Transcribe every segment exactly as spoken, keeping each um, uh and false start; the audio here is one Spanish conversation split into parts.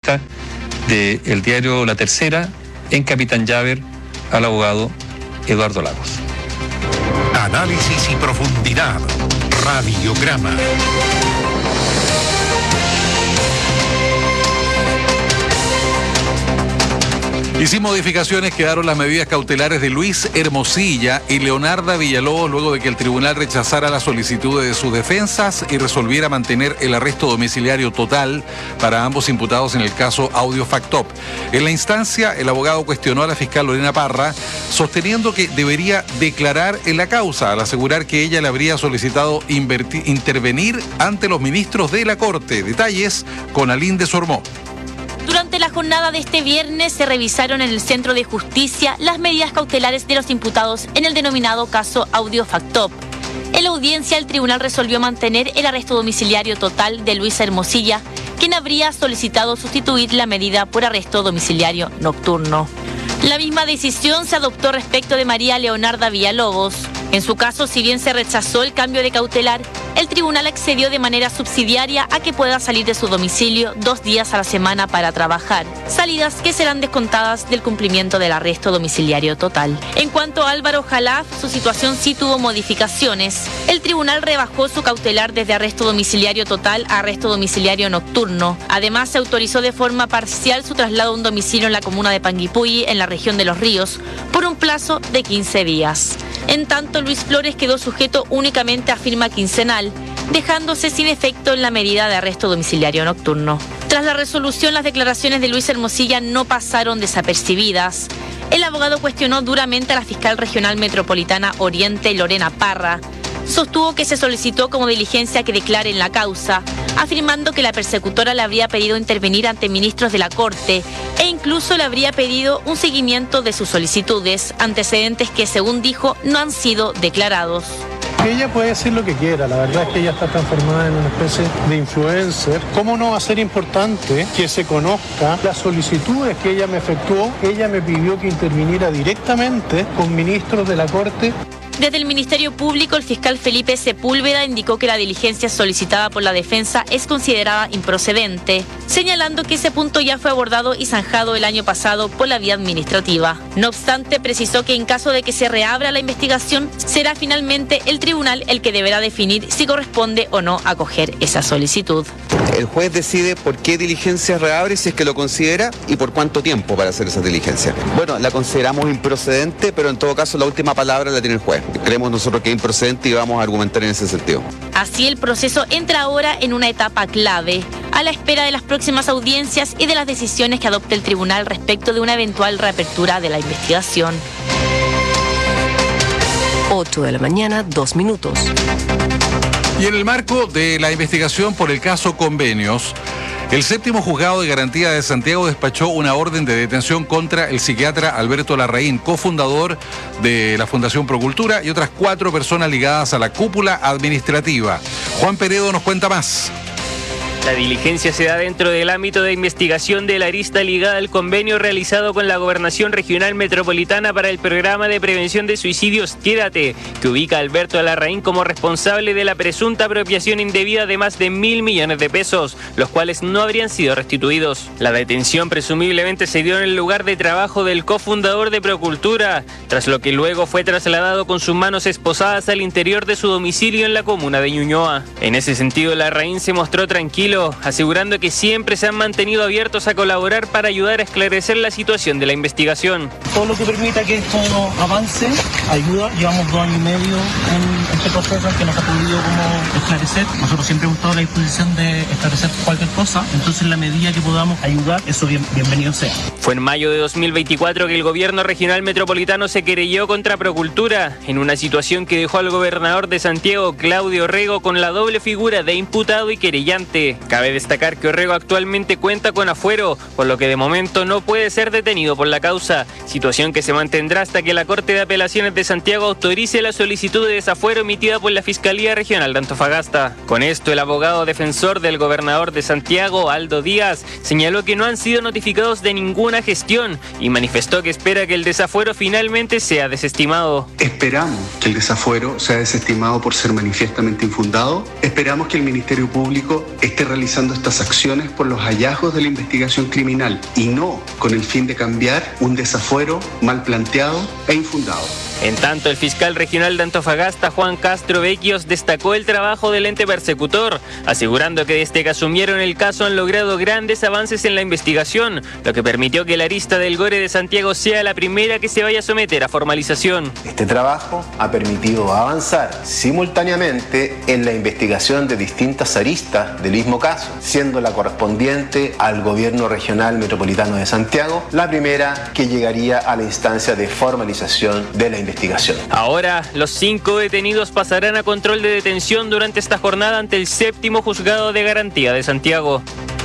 periodista del diario La Tercera, en Capitán Llaver, al abogado Eduardo Lagos. Análisis y profundidad. Radiograma. Y sin modificaciones quedaron las medidas cautelares de Luis Hermosilla y Leonarda Villalobos luego de que el tribunal rechazara las solicitudes de sus defensas y resolviera mantener el arresto domiciliario total para ambos imputados en el caso Audio Factop. En la instancia, el abogado cuestionó a la fiscal Lorena Parra, sosteniendo que debería declarar en la causa al asegurar que ella le habría solicitado invertir, intervenir ante los ministros de la Corte. Detalles con Alín Sormó. Durante la jornada de este viernes se revisaron en el Centro de Justicia las medidas cautelares de los imputados en el denominado caso Audio Factop. En la audiencia, el tribunal resolvió mantener el arresto domiciliario total de Luis Hermosilla, quien habría solicitado sustituir la medida por arresto domiciliario nocturno. La misma decisión se adoptó respecto de María Leonarda Villalobos. En su caso, si bien se rechazó el cambio de cautelar, el tribunal accedió de manera subsidiaria a que pueda salir de su domicilio dos días a la semana para trabajar, salidas que serán descontadas del cumplimiento del arresto domiciliario total. En cuanto a Álvaro Jalaf, su situación sí tuvo modificaciones. El tribunal rebajó su cautelar desde arresto domiciliario total a arresto domiciliario nocturno. Además, se autorizó de forma parcial su traslado a un domicilio en la comuna de Panguipulli, en la región de Los Ríos, por un plazo de quince días. En tanto, Luis Flores quedó sujeto únicamente a firma quincenal, dejándose sin efecto en la medida de arresto domiciliario nocturno. Tras la resolución, las declaraciones de Luis Hermosilla no pasaron desapercibidas. El abogado cuestionó duramente a la fiscal regional metropolitana Oriente, Lorena Parra. Sostuvo que se solicitó como diligencia que declare en la causa, afirmando que la persecutora le habría pedido intervenir ante ministros de la Corte e incluso le habría pedido un seguimiento de sus solicitudes, antecedentes que, según dijo, no han sido declarados. Ella puede decir lo que quiera, la verdad es que ella está transformada en una especie de influencer. ¿Cómo no va a ser importante que se conozca las solicitudes que ella me efectuó? Ella me pidió que interviniera directamente con ministros de la Corte. Desde el Ministerio Público, el fiscal Felipe Sepúlveda indicó que la diligencia solicitada por la defensa es considerada improcedente, señalando que ese punto ya fue abordado y zanjado el año pasado por la vía administrativa. No obstante, precisó que en caso de que se reabra la investigación, será finalmente el tribunal el que deberá definir si corresponde o no acoger esa solicitud. El juez decide por qué diligencia reabre, si es que lo considera, y por cuánto tiempo para hacer esa diligencia. Bueno, la consideramos improcedente, pero en todo caso la última palabra la tiene el juez. Creemos nosotros que es improcedente y vamos a argumentar en ese sentido. Así, el proceso entra ahora en una etapa clave, a la espera de las próximas audiencias y de las decisiones que adopte el tribunal respecto de una eventual reapertura de la investigación. ocho de la mañana, dos minutos. Y en el marco de la investigación por el caso Convenios, el séptimo juzgado de garantía de Santiago despachó una orden de detención contra el psiquiatra Alberto Larraín, cofundador de la Fundación Procultura, y otras cuatro personas ligadas a la cúpula administrativa. Juan Peredo nos cuenta más. La diligencia se da dentro del ámbito de investigación de la arista ligada al convenio realizado con la Gobernación Regional Metropolitana para el programa de prevención de suicidios Quédate, que ubica a Alberto Larraín como responsable de la presunta apropiación indebida de más de mil millones de pesos, los cuales no habrían sido restituidos. La detención presumiblemente se dio en el lugar de trabajo del cofundador de Procultura, tras lo que luego fue trasladado con sus manos esposadas al interior de su domicilio en la comuna de Ñuñoa. En ese sentido, Larraín se mostró tranquilo, asegurando que siempre se han mantenido abiertos a colaborar para ayudar a esclarecer la situación de la investigación. Todo lo que permita que esto avance ayuda. Llevamos dos años y medio en este proceso que nos ha podido como esclarecer. Nosotros siempre hemos estado a la disposición de esclarecer cualquier cosa, entonces en la medida que podamos ayudar, eso bien, bienvenido sea. Fue en mayo de dos mil veinticuatro que el gobierno regional metropolitano se querelló contra Procultura, en una situación que dejó al gobernador de Santiago, Claudio Orrego, con la doble figura de imputado y querellante. Cabe destacar que Orrego actualmente cuenta con afuero, por lo que de momento no puede ser detenido por la causa, situación que se mantendrá hasta que la Corte de Apelaciones de Santiago autorice la solicitud de desafuero emitida por la Fiscalía Regional de Antofagasta. Con esto, el abogado defensor del gobernador de Santiago, Aldo Díaz, señaló que no han sido notificados de ninguna gestión y manifestó que espera que el desafuero finalmente sea desestimado. Esperamos que el desafuero sea desestimado por ser manifiestamente infundado. Esperamos que el Ministerio Público esté realizando estas acciones por los hallazgos de la investigación criminal y no con el fin de cambiar un desafuero mal planteado e infundado. En tanto, el fiscal regional de Antofagasta, Juan Castro Vecchios, destacó el trabajo del ente persecutor, asegurando que desde que asumieron el caso han logrado grandes avances en la investigación, lo que permitió que la arista del Gore de Santiago sea la primera que se vaya a someter a formalización. Este trabajo ha permitido avanzar simultáneamente en la investigación de distintas aristas del mismo caso, siendo la correspondiente al Gobierno Regional Metropolitano de Santiago la primera que llegaría a la instancia de formalización de la investigación. Investigación. Ahora, los cinco detenidos pasarán a control de detención durante esta jornada ante el séptimo juzgado de garantía de Santiago.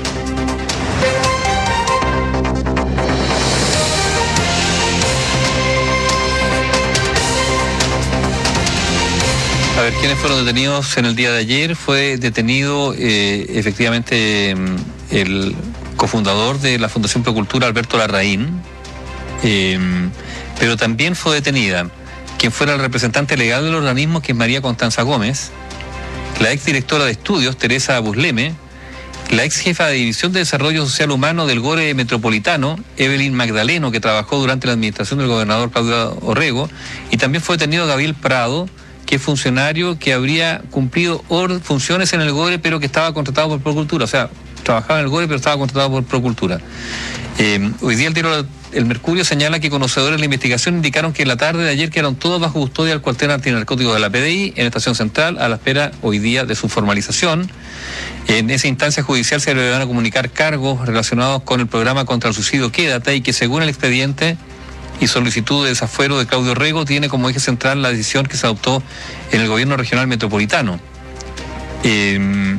A ver, ¿quiénes fueron detenidos en el día de ayer? Fue detenido eh, efectivamente el cofundador de la Fundación Procultura, Alberto Larraín, eh, pero también fue detenida quien fuera el representante legal del organismo, que es María Constanza Gómez, la exdirectora de estudios, Teresa Busleme, la ex jefa de División de Desarrollo Social Humano del Gore Metropolitano, Evelyn Magdaleno, que trabajó durante la administración del gobernador Claudio Orrego, y también fue detenido Gabriel Prado, que es funcionario que habría cumplido funciones en el Gore, pero que estaba contratado por Procultura, o sea, trabajaba en el Gore, pero estaba contratado por Procultura. Eh, hoy día el diario El Mercurio señala que conocedores de la investigación indicaron que en la tarde de ayer quedaron todos bajo custodia del cuartel antinarcótico de la P D I en Estación Central, a la espera hoy día de su formalización. En esa instancia judicial se le van a comunicar cargos relacionados con el programa contra el suicidio Quédate, y que según el expediente y solicitud de desafuero de Claudio Orrego tiene como eje central la decisión que se adoptó en el gobierno regional metropolitano. Eh,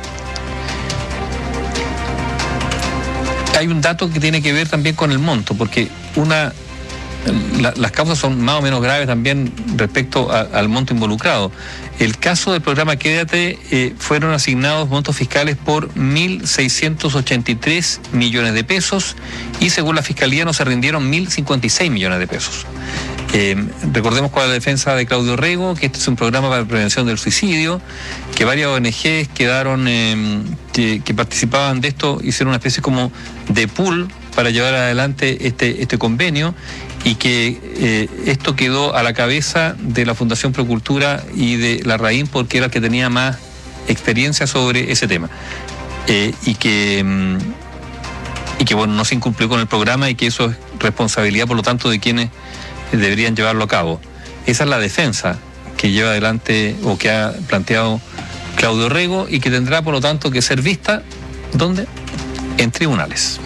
Hay un dato que tiene que ver también con el monto, porque una la, las causas son más o menos graves también respecto a, al monto involucrado. El caso del programa Quédate eh, fueron asignados montos fiscales por mil seiscientos ochenta y tres millones de pesos y según la Fiscalía no se rindieron mil cincuenta y seis millones de pesos. Eh, recordemos con la defensa de Claudio Orrego que este es un programa para la prevención del suicidio, que varias O N Ges quedaron eh, que, que participaban de esto, hicieron una especie como de pool para llevar adelante este, este convenio, y que eh, esto quedó a la cabeza de la Fundación Procultura y de Larraín porque era el que tenía más experiencia sobre ese tema, eh, y que mm, y que bueno, no se incumplió con el programa, y que eso es responsabilidad por lo tanto de quienes deberían llevarlo a cabo. Esa es la defensa que lleva adelante o que ha planteado Claudio Orrego, y que tendrá por lo tanto que ser vista ¿dónde? En tribunales.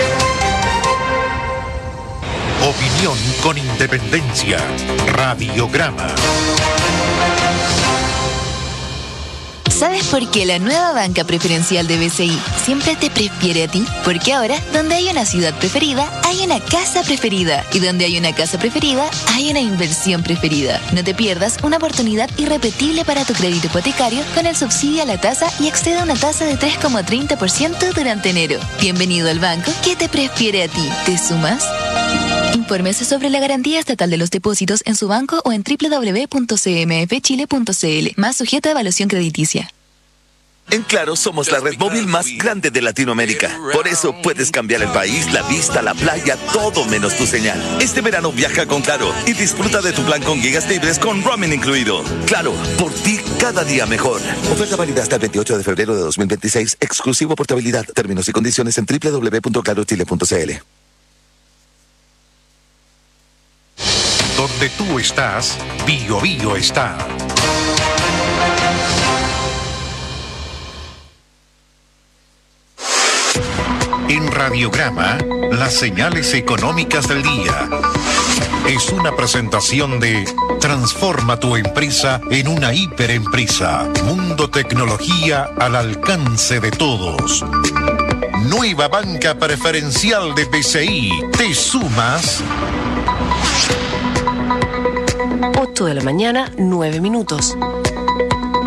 Opinión con independencia. Radiograma. ¿Sabes por qué la nueva banca preferencial de B C I siempre te prefiere a ti? Porque ahora, donde hay una ciudad preferida, hay una casa preferida. Y donde hay una casa preferida, hay una inversión preferida. No te pierdas una oportunidad irrepetible para tu crédito hipotecario con el subsidio a la tasa y accede a una tasa de tres coma treinta por ciento durante enero. Bienvenido al banco que te prefiere a ti. ¿Te sumas? Infórmese sobre la garantía estatal de los depósitos en su banco o en doble u doble u doble u punto c m f chile punto c l. Más sujeto a evaluación crediticia. En Claro somos la red móvil más grande de Latinoamérica. Por eso puedes cambiar el país, la vista, la playa, todo menos tu señal. Este verano viaja con Claro y disfruta de tu plan con gigas libres con roaming incluido. Claro, por ti cada día mejor. Oferta válida hasta el veintiocho de febrero de dos mil veintiséis. Exclusivo portabilidad. Términos y condiciones en doble u doble u doble u punto claro chile punto c l. Donde tú estás, Bio Bio está. En Radiograma, las señales económicas del día. Es una presentación de Transforma tu empresa en una hiperempresa. Mundo Tecnología al alcance de todos. Nueva banca preferencial de B C I. ¿Te sumas? ocho de la mañana, nueve minutos.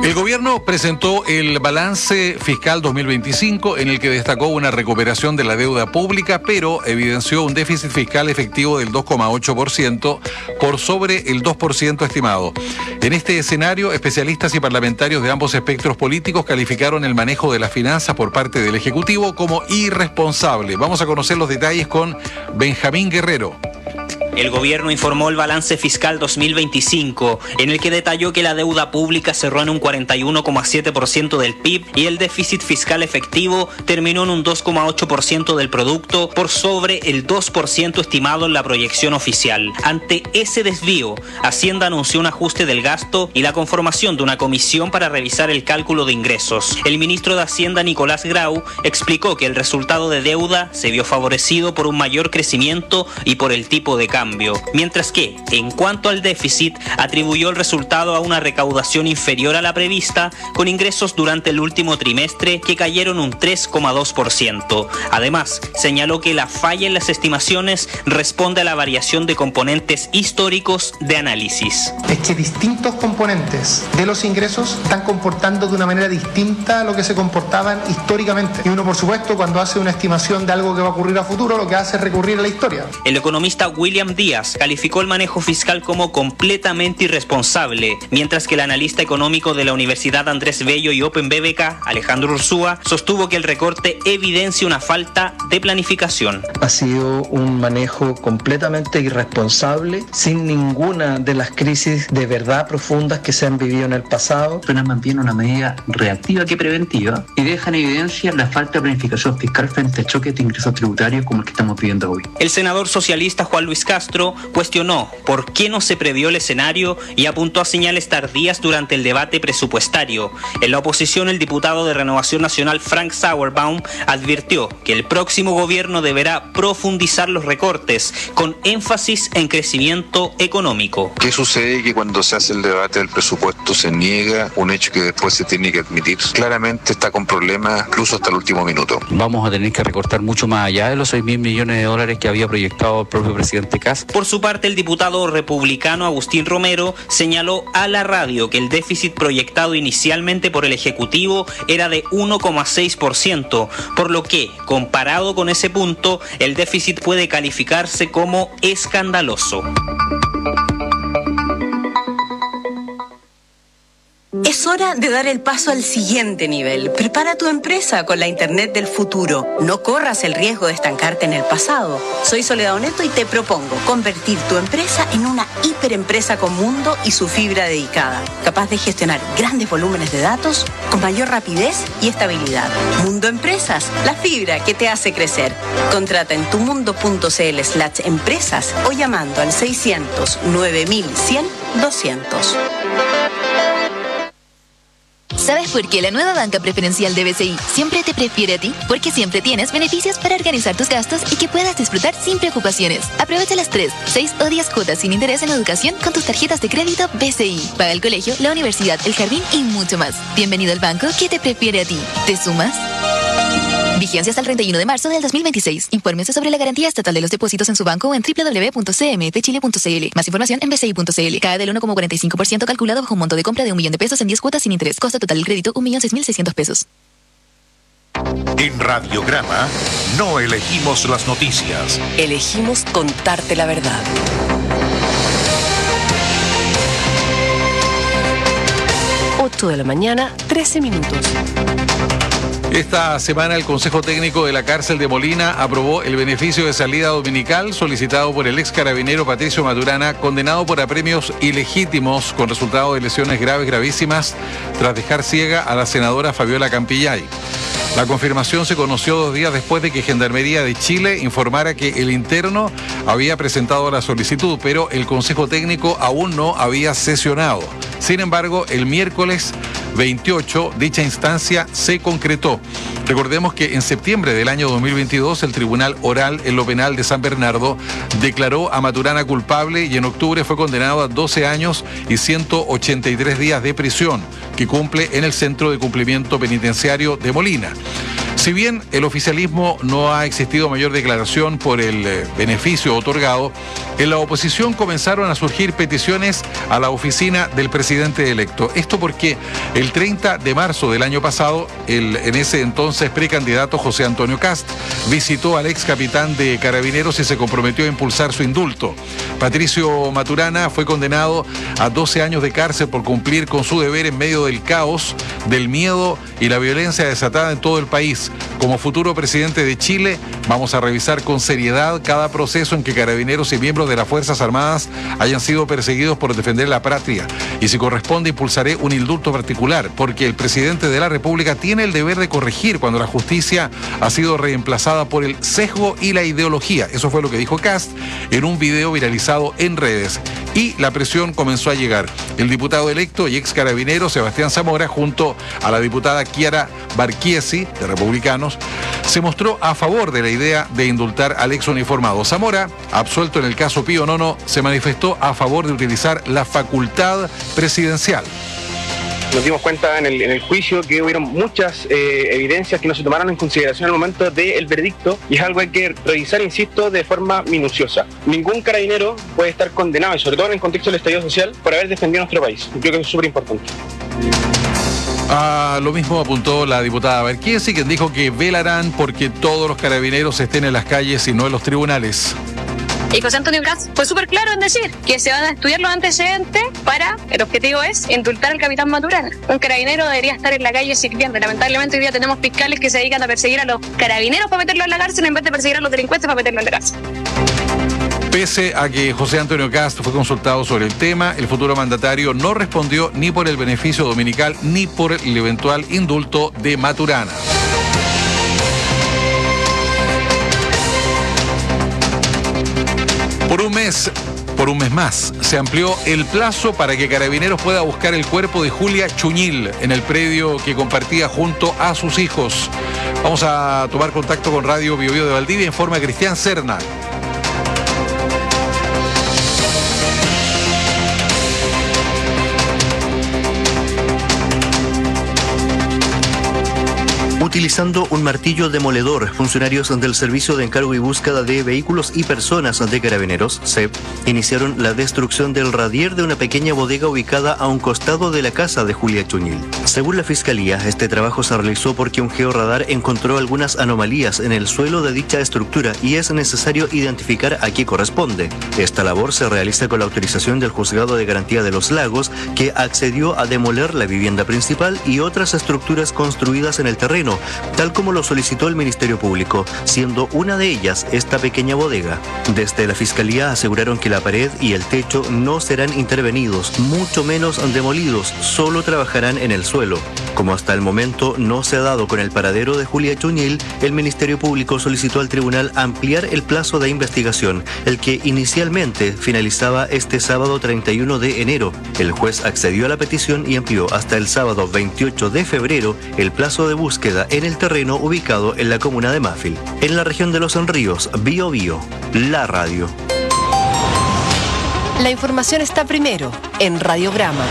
El gobierno presentó el balance fiscal dos mil veinticinco en el que destacó una recuperación de la deuda pública, pero evidenció un déficit fiscal efectivo del dos coma ocho por ciento por sobre el dos por ciento estimado. En este escenario, especialistas y parlamentarios de ambos espectros políticos calificaron el manejo de las finanzas por parte del Ejecutivo como irresponsable. Vamos a conocer los detalles con Benjamín Guerrero. El gobierno informó el balance fiscal dos mil veinticinco, en el que detalló que la deuda pública cerró en un cuarenta y uno coma siete por ciento del P I B y el déficit fiscal efectivo terminó en un dos coma ocho por ciento del producto, por sobre el dos por ciento estimado en la proyección oficial. Ante ese desvío, Hacienda anunció un ajuste del gasto y la conformación de una comisión para revisar el cálculo de ingresos. El ministro de Hacienda, Nicolás Grau, explicó que el resultado de deuda se vio favorecido por un mayor crecimiento y por el tipo de cambio. Mientras que, en cuanto al déficit, atribuyó el resultado a una recaudación inferior a la prevista, con ingresos durante el último trimestre que cayeron un tres coma dos por ciento. Además, señaló que la falla en las estimaciones responde a la variación de componentes históricos de análisis. Es que distintos componentes de los ingresos están comportando de una manera distinta a lo que se comportaban históricamente. Y uno, por supuesto, cuando hace una estimación de algo que va a ocurrir a futuro, lo que hace es recurrir a la historia. El economista William Díaz calificó el manejo fiscal como completamente irresponsable, mientras que el analista económico de la Universidad Andrés Bello y Open B B K, Alejandro Ursúa, sostuvo que el recorte evidencia una falta de planificación. Ha sido un manejo completamente irresponsable, sin ninguna de las crisis de verdad profundas que se han vivido en el pasado. Suena más bien una medida reactiva que preventiva y deja en evidencia la falta de planificación fiscal frente a choques de ingresos tributarios como el que estamos viviendo hoy. El senador socialista Juan Luis Castro cuestionó por qué no se previó el escenario y apuntó a señales tardías durante el debate presupuestario. En la oposición, el diputado de Renovación Nacional Frank Sauerbaum advirtió que el próximo gobierno deberá profundizar los recortes con énfasis en crecimiento económico. ¿Qué sucede? Que cuando se hace el debate del presupuesto se niega un hecho que después se tiene que admitir. Claramente está con problemas incluso hasta el último minuto. Vamos a tener que recortar mucho más allá de los seis mil millones de dólares que había proyectado el propio presidente Castro. Por su parte, el diputado republicano Agustín Romero señaló a la radio que el déficit proyectado inicialmente por el Ejecutivo era de uno coma seis por ciento, por lo que, comparado con ese punto, el déficit puede calificarse como escandaloso. Es hora de dar el paso al siguiente nivel. Prepara tu empresa con la Internet del futuro. No corras el riesgo de estancarte en el pasado. Soy Soledad Oneto y te propongo convertir tu empresa en una hiperempresa con mundo y su fibra dedicada, capaz de gestionar grandes volúmenes de datos con mayor rapidez y estabilidad. Mundo Empresas, la fibra que te hace crecer. Contrata en tumundo.cl slash empresas o llamando al seiscientos nueve mil cien doscientos. ¿Sabes por qué la nueva banca preferencial de B C I siempre te prefiere a ti? Porque siempre tienes beneficios para organizar tus gastos y que puedas disfrutar sin preocupaciones. Aprovecha las tres, seis o diez cuotas sin interés en educación con tus tarjetas de crédito B C I. Paga el colegio, la universidad, el jardín y mucho más. Bienvenido al banco que te prefiere a ti. ¿Te sumas? Vigencia hasta el treinta y uno de marzo del dos mil veintiséis. Infórmese sobre la garantía estatal de los depósitos en su banco o en doble u doble u doble u punto c m f chile punto c l. Más información en b c i punto c l. Cada del uno coma cuarenta y cinco por ciento calculado bajo un monto de compra de un millón de pesos en diez cuotas sin interés. Costo total del crédito un millón seis mil seiscientos pesos. En Radiograma no elegimos las noticias. Elegimos contarte la verdad. ocho de la mañana, trece minutos. Esta semana el Consejo Técnico de la Cárcel de Molina aprobó el beneficio de salida dominical solicitado por el ex carabinero Patricio Maturana, condenado por apremios ilegítimos con resultado de lesiones graves gravísimas tras dejar ciega a la senadora Fabiola Campillay. La confirmación se conoció dos días después de que Gendarmería de Chile informara que el interno había presentado la solicitud, pero el Consejo Técnico aún no había sesionado. Sin embargo, el miércoles veintiocho, dicha instancia se concretó. Recordemos que en septiembre del año dos mil veintidós, el Tribunal Oral en lo Penal de San Bernardo declaró a Maturana culpable y en octubre fue condenado a doce años y ciento ochenta y tres días de prisión, que cumple en el Centro de Cumplimiento Penitenciario de Molina. Si bien el oficialismo no ha existido mayor declaración por el eh, beneficio otorgado, en la oposición comenzaron a surgir peticiones a la oficina del presidente electo. Esto porque el treinta de marzo del año pasado, el en ese entonces precandidato José Antonio Kast visitó al ex capitán de Carabineros y se comprometió a impulsar su indulto. Patricio Maturana fue condenado a doce años de cárcel por cumplir con su deber en medio del caos, del miedo y la violencia desatada en todo el país. Como futuro presidente de Chile, vamos a revisar con seriedad cada proceso en que carabineros y miembros de las Fuerzas Armadas hayan sido perseguidos por defender la patria. Y si corresponde, impulsaré un indulto particular, porque el presidente de la República tiene el deber de corregir cuando la justicia ha sido reemplazada por el sesgo y la ideología. Eso fue lo que dijo Kast en un video viralizado en redes. Y la presión comenzó a llegar. El diputado electo y ex carabinero Sebastián Zamora, junto a la diputada Chiara Barchiesi, de Republicanos, se mostró a favor de la idea de indultar al ex uniformado. Zamora, absuelto en el caso Pío Nono, se manifestó a favor de utilizar la facultad presidencial. Nos dimos cuenta en el, en el juicio que hubieron muchas eh, evidencias que no se tomaron en consideración al momento del veredicto, y es algo que hay que revisar, insisto, de forma minuciosa. Ningún carabinero puede estar condenado, y sobre todo en el contexto del estallido social, por haber defendido a nuestro país. Yo creo que eso es súper importante. Ah, lo mismo apuntó la diputada Barchiesi, quien dijo que velarán porque todos los carabineros estén en las calles y no en los tribunales. Y José Antonio Kast fue súper claro en decir que se van a estudiar los antecedentes para, el objetivo es indultar al capitán Maturana. Un carabinero debería estar en la calle sirviendo. Lamentablemente hoy día tenemos fiscales que se dedican a perseguir a los carabineros para meterlos en la cárcel en vez de perseguir a los delincuentes para meterlos en la cárcel. Pese a que José Antonio Kast fue consultado sobre el tema, el futuro mandatario no respondió ni por el beneficio dominical ni por el eventual indulto de Maturana. Por un mes, por un mes más, se amplió el plazo para que Carabineros pueda buscar el cuerpo de Julia Chuñil en el predio que compartía junto a sus hijos. Vamos a tomar contacto con Radio Bio Bio de Valdivia, informa Cristian Serna. Utilizando un martillo demoledor, funcionarios del Servicio de Encargo y Búsqueda de Vehículos y Personas de Carabineros, S E B, iniciaron la destrucción del radier de una pequeña bodega ubicada a un costado de la casa de Julia Chuñil. Según la Fiscalía, este trabajo se realizó porque un georradar encontró algunas anomalías en el suelo de dicha estructura y es necesario identificar a qué corresponde. Esta labor se realiza con la autorización del Juzgado de Garantía de los Lagos, que accedió a demoler la vivienda principal y otras estructuras construidas en el terreno, tal como lo solicitó el Ministerio Público, siendo una de ellas esta pequeña bodega. Desde la Fiscalía aseguraron que la pared y el techo no serán intervenidos, mucho menos demolidos, solo trabajarán en el suelo. Como hasta el momento no se ha dado con el paradero de Julia Chuñil, el Ministerio Público solicitó al tribunal ampliar el plazo de investigación, el que inicialmente finalizaba este sábado treinta y uno de enero. El juez accedió a la petición y amplió hasta el sábado veintiocho de febrero el plazo de búsqueda en el terreno ubicado en la comuna de Mafil. En la región de Los Ríos, Bio Bio, la radio. La información está primero en Radiograma.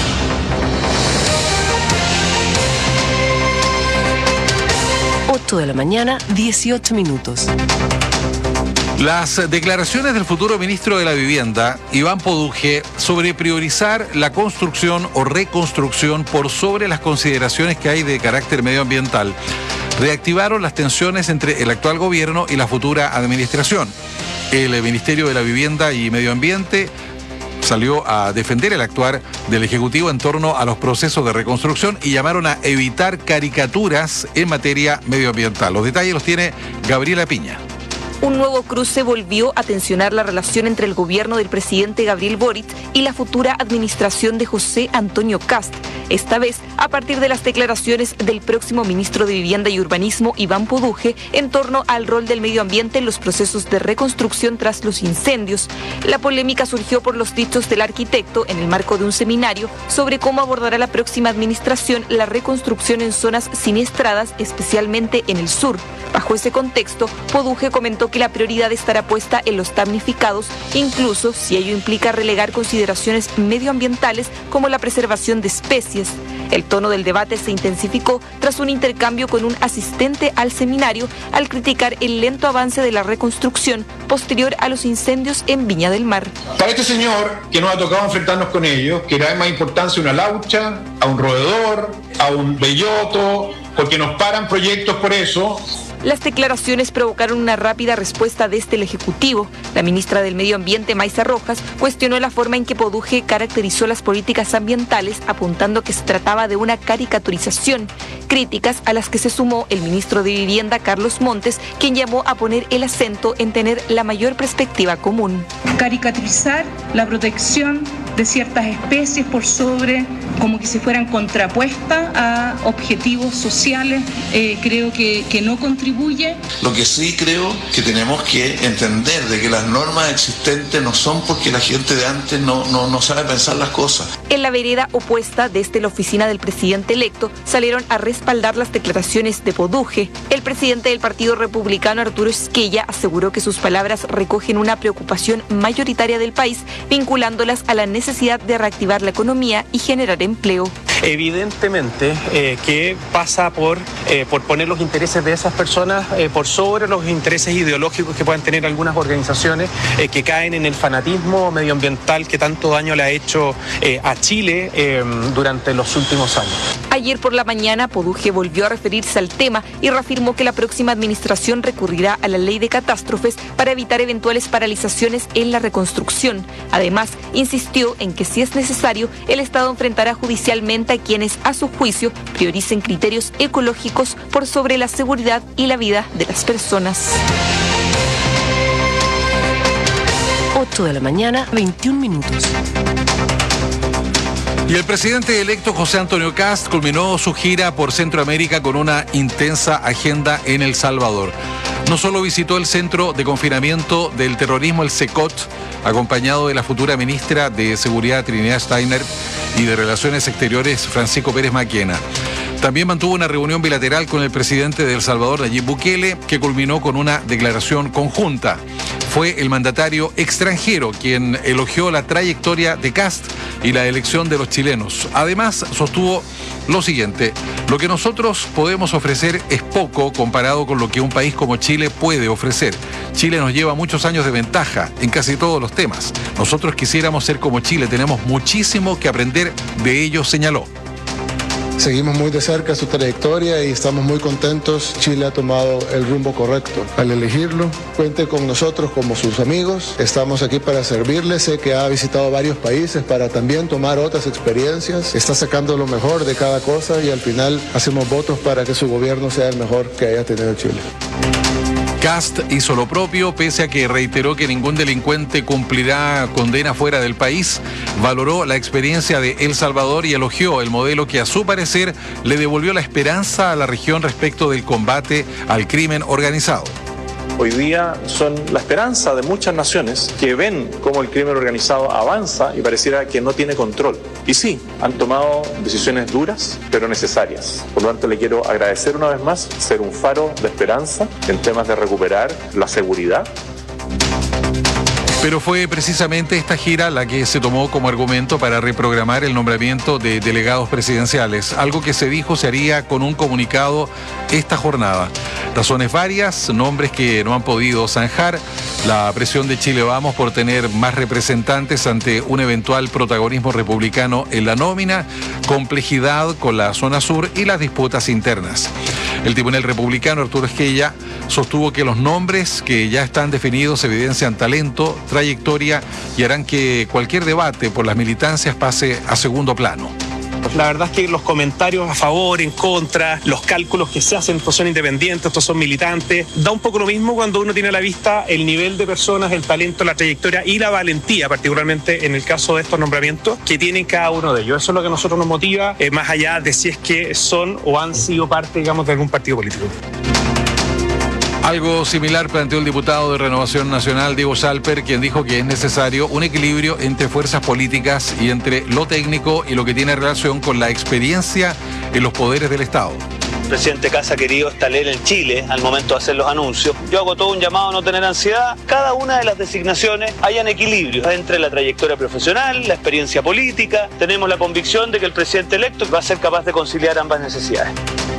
ocho de la mañana, dieciocho minutos. Las declaraciones del futuro ministro de la Vivienda, Iván Poduje, sobre priorizar la construcción o reconstrucción por sobre las consideraciones que hay de carácter medioambiental, reactivaron las tensiones entre el actual gobierno y la futura administración. El Ministerio de la Vivienda y Medio Ambiente salió a defender el actuar del Ejecutivo en torno a los procesos de reconstrucción y llamaron a evitar caricaturas en materia medioambiental. Los detalles los tiene Gabriela Piña. Un nuevo cruce volvió a tensionar la relación entre el gobierno del presidente Gabriel Boric y la futura administración de José Antonio Kast, esta vez a partir de las declaraciones del próximo ministro de Vivienda y Urbanismo, Iván Poduje, en torno al rol del medio ambiente en los procesos de reconstrucción tras los incendios. La polémica surgió por los dichos del arquitecto en el marco de un seminario sobre cómo abordará la próxima administración la reconstrucción en zonas siniestradas, especialmente en el sur. Bajo ese contexto, Poduje comentó que la prioridad estará puesta en los damnificados, incluso si ello implica relegar consideraciones medioambientales como la preservación de especies. El tono del debate se intensificó tras un intercambio con un asistente al seminario al criticar el lento avance de la reconstrucción posterior a los incendios en Viña del Mar. Para este señor, que nos ha tocado enfrentarnos con ellos, que le da más importancia a una laucha, a un roedor, a un belloto, porque nos paran proyectos por eso. Las declaraciones provocaron una rápida respuesta desde el Ejecutivo. La ministra del Medio Ambiente, Maysa Rojas, cuestionó la forma en que Poduje caracterizó las políticas ambientales, apuntando que se trataba de una caricaturización. Críticas a las que se sumó el ministro de Vivienda, Carlos Montes, quien llamó a poner el acento en tener la mayor perspectiva común. Caricaturizar la protección de ciertas especies por sobre, como que si fueran contrapuestas a objetivos sociales, eh, creo que, que no contribuye. Lo que sí creo que tenemos que entender de que las normas existentes no son porque la gente de antes no, no, no sabe pensar las cosas. En la vereda opuesta, desde la oficina del presidente electo, salieron a respaldar las declaraciones de Poduje. El presidente del Partido Republicano, Arturo Esquella, aseguró que sus palabras recogen una preocupación mayoritaria del país, vinculándolas a la necesidad de reactivar la economía y generar empleo. Evidentemente eh, que pasa por, eh, por poner los intereses de esas personas eh, por sobre los intereses ideológicos que puedan tener algunas organizaciones eh, que caen en el fanatismo medioambiental que tanto daño le ha hecho eh, a Chile eh, durante los últimos años. Ayer por la mañana, Poduje volvió a referirse al tema y reafirmó que la próxima administración recurrirá a la ley de catástrofes para evitar eventuales paralizaciones en la reconstrucción. Además, insistió en que si es necesario, el Estado enfrentará judicialmente a quienes, a su juicio, prioricen criterios ecológicos por sobre la seguridad y la vida de las personas. ocho de la mañana, veintiún minutos. Y el presidente electo José Antonio Kast culminó su gira por Centroamérica con una intensa agenda en El Salvador. No solo visitó el centro de confinamiento del terrorismo, el SECOT, acompañado de la futura ministra de Seguridad Trinidad Steiner y de Relaciones Exteriores Francisco Pérez Maquena. También mantuvo una reunión bilateral con el presidente de El Salvador, Nayib Bukele, que culminó con una declaración conjunta. Fue el mandatario extranjero quien elogió la trayectoria de Kast y la elección de los chilenos. Además, sostuvo lo siguiente: lo que nosotros podemos ofrecer es poco comparado con lo que un país como Chile puede ofrecer. Chile nos lleva muchos años de ventaja en casi todos los temas. Nosotros quisiéramos ser como Chile, tenemos muchísimo que aprender de ellos, señaló. Seguimos muy de cerca su trayectoria y estamos muy contentos. Chile ha tomado el rumbo correcto al elegirlo. Cuente con nosotros como sus amigos. Estamos aquí para servirle. Sé que ha visitado varios países para también tomar otras experiencias. Está sacando lo mejor de cada cosa y al final hacemos votos para que su gobierno sea el mejor que haya tenido Chile. Kast hizo lo propio, pese a que reiteró que ningún delincuente cumplirá condena fuera del país. Valoró la experiencia de El Salvador y elogió el modelo que, a su parecer, le devolvió la esperanza a la región respecto del combate al crimen organizado. Hoy día son la esperanza de muchas naciones que ven cómo el crimen organizado avanza y pareciera que no tiene control. Y sí, han tomado decisiones duras, pero necesarias. Por lo tanto, le quiero agradecer una vez más ser un faro de esperanza en temas de recuperar la seguridad. Pero fue precisamente esta gira la que se tomó como argumento para reprogramar el nombramiento de delegados presidenciales, algo que se dijo se haría con un comunicado esta jornada. Razones varias, nombres que no han podido zanjar, la presión de Chile Vamos por tener más representantes ante un eventual protagonismo republicano en la nómina, complejidad con la zona sur y las disputas internas. El tribunal republicano Arturo Esquella sostuvo que los nombres que ya están definidos evidencian talento, trayectoria y harán que cualquier debate por las militancias pase a segundo plano. La verdad es que los comentarios a favor, en contra, los cálculos que se hacen, estos son independientes, estos son militantes, da un poco lo mismo cuando uno tiene a la vista el nivel de personas, el talento, la trayectoria y la valentía, particularmente en el caso de estos nombramientos, que tienen cada uno de ellos. Eso es lo que a nosotros nos motiva, eh, más allá de si es que son o han sido parte, digamos, de algún partido político. Algo similar planteó el diputado de Renovación Nacional, Diego Salper, quien dijo que es necesario un equilibrio entre fuerzas políticas y entre lo técnico y lo que tiene relación con la experiencia en los poderes del Estado. presidente Kast ha querido establecer en Chile al momento de hacer los anuncios. Yo hago todo un llamado a no tener ansiedad. Cada una de las designaciones hayan equilibrio entre la trayectoria profesional, la experiencia política. Tenemos la convicción de que el presidente electo va a ser capaz de conciliar ambas necesidades.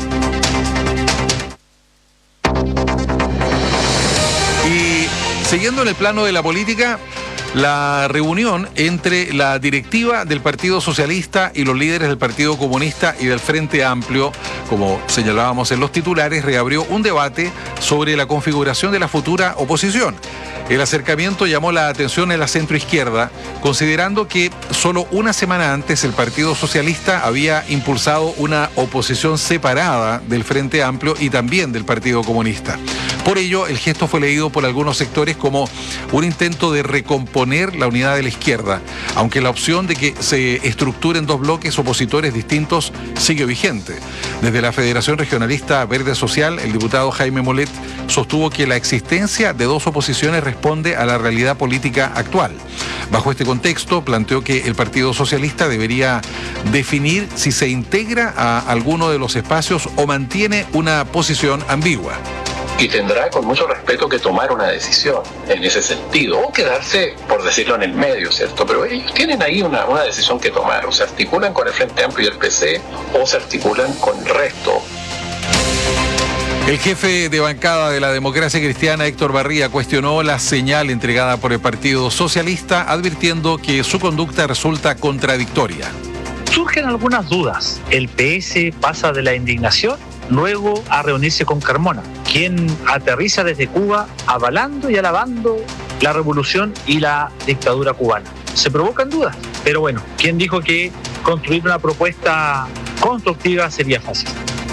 Y siguiendo en el plano de la política, la reunión entre la directiva del Partido Socialista y los líderes del Partido Comunista y del Frente Amplio, como señalábamos en los titulares, reabrió un debate sobre la configuración de la futura oposición. El acercamiento llamó la atención de la centroizquierda, considerando que solo una semana antes el Partido Socialista había impulsado una oposición separada del Frente Amplio y también del Partido Comunista. Por ello, el gesto fue leído por algunos sectores como un intento de recomponer la unidad de la izquierda, aunque la opción de que se estructuren dos bloques opositores distintos sigue vigente. Desde la Federación Regionalista Verde Social, el diputado Jaime Molet sostuvo que la existencia de dos oposiciones responde a la realidad política actual. Bajo este contexto, planteó que el Partido Socialista debería definir si se integra a alguno de los espacios o mantiene una posición ambigua. Y tendrá con mucho respeto que tomar una decisión en ese sentido, o quedarse, por decirlo, en el medio, ¿cierto? Pero ellos tienen ahí una, una decisión que tomar, o se articulan con el Frente Amplio y el P C, o se articulan con el resto. El jefe de bancada de la Democracia Cristiana, Héctor Barría, cuestionó la señal entregada por el Partido Socialista, advirtiendo que su conducta resulta contradictoria. Surgen algunas dudas. ¿El P S pasa de la indignación luego a reunirse con Carmona, quien aterriza desde Cuba avalando y alabando la revolución y la dictadura cubana? Se provocan dudas, pero bueno, ¿quién dijo que construir una propuesta constructiva sería fácil?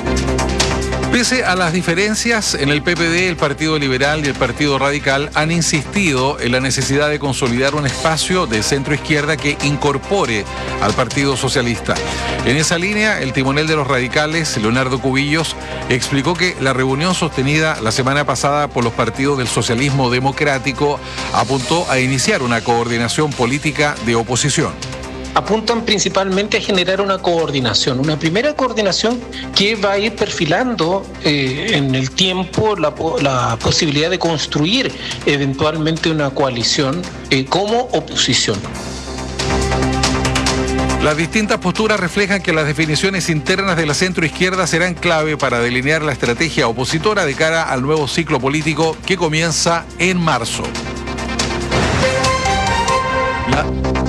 Pese a las diferencias, en el P P D, el Partido Liberal y el Partido Radical han insistido en la necesidad de consolidar un espacio de centro-izquierda que incorpore al Partido Socialista. En esa línea, el timonel de los radicales, Leonardo Cubillos, explicó que la reunión sostenida la semana pasada por los partidos del socialismo democrático apuntó a iniciar una coordinación política de oposición. Apuntan principalmente a generar una coordinación, una primera coordinación que va a ir perfilando eh, en el tiempo la, la posibilidad de construir eventualmente una coalición eh, como oposición. Las distintas posturas reflejan que las definiciones internas de la centroizquierda serán clave para delinear la estrategia opositora de cara al nuevo ciclo político que comienza en marzo. La...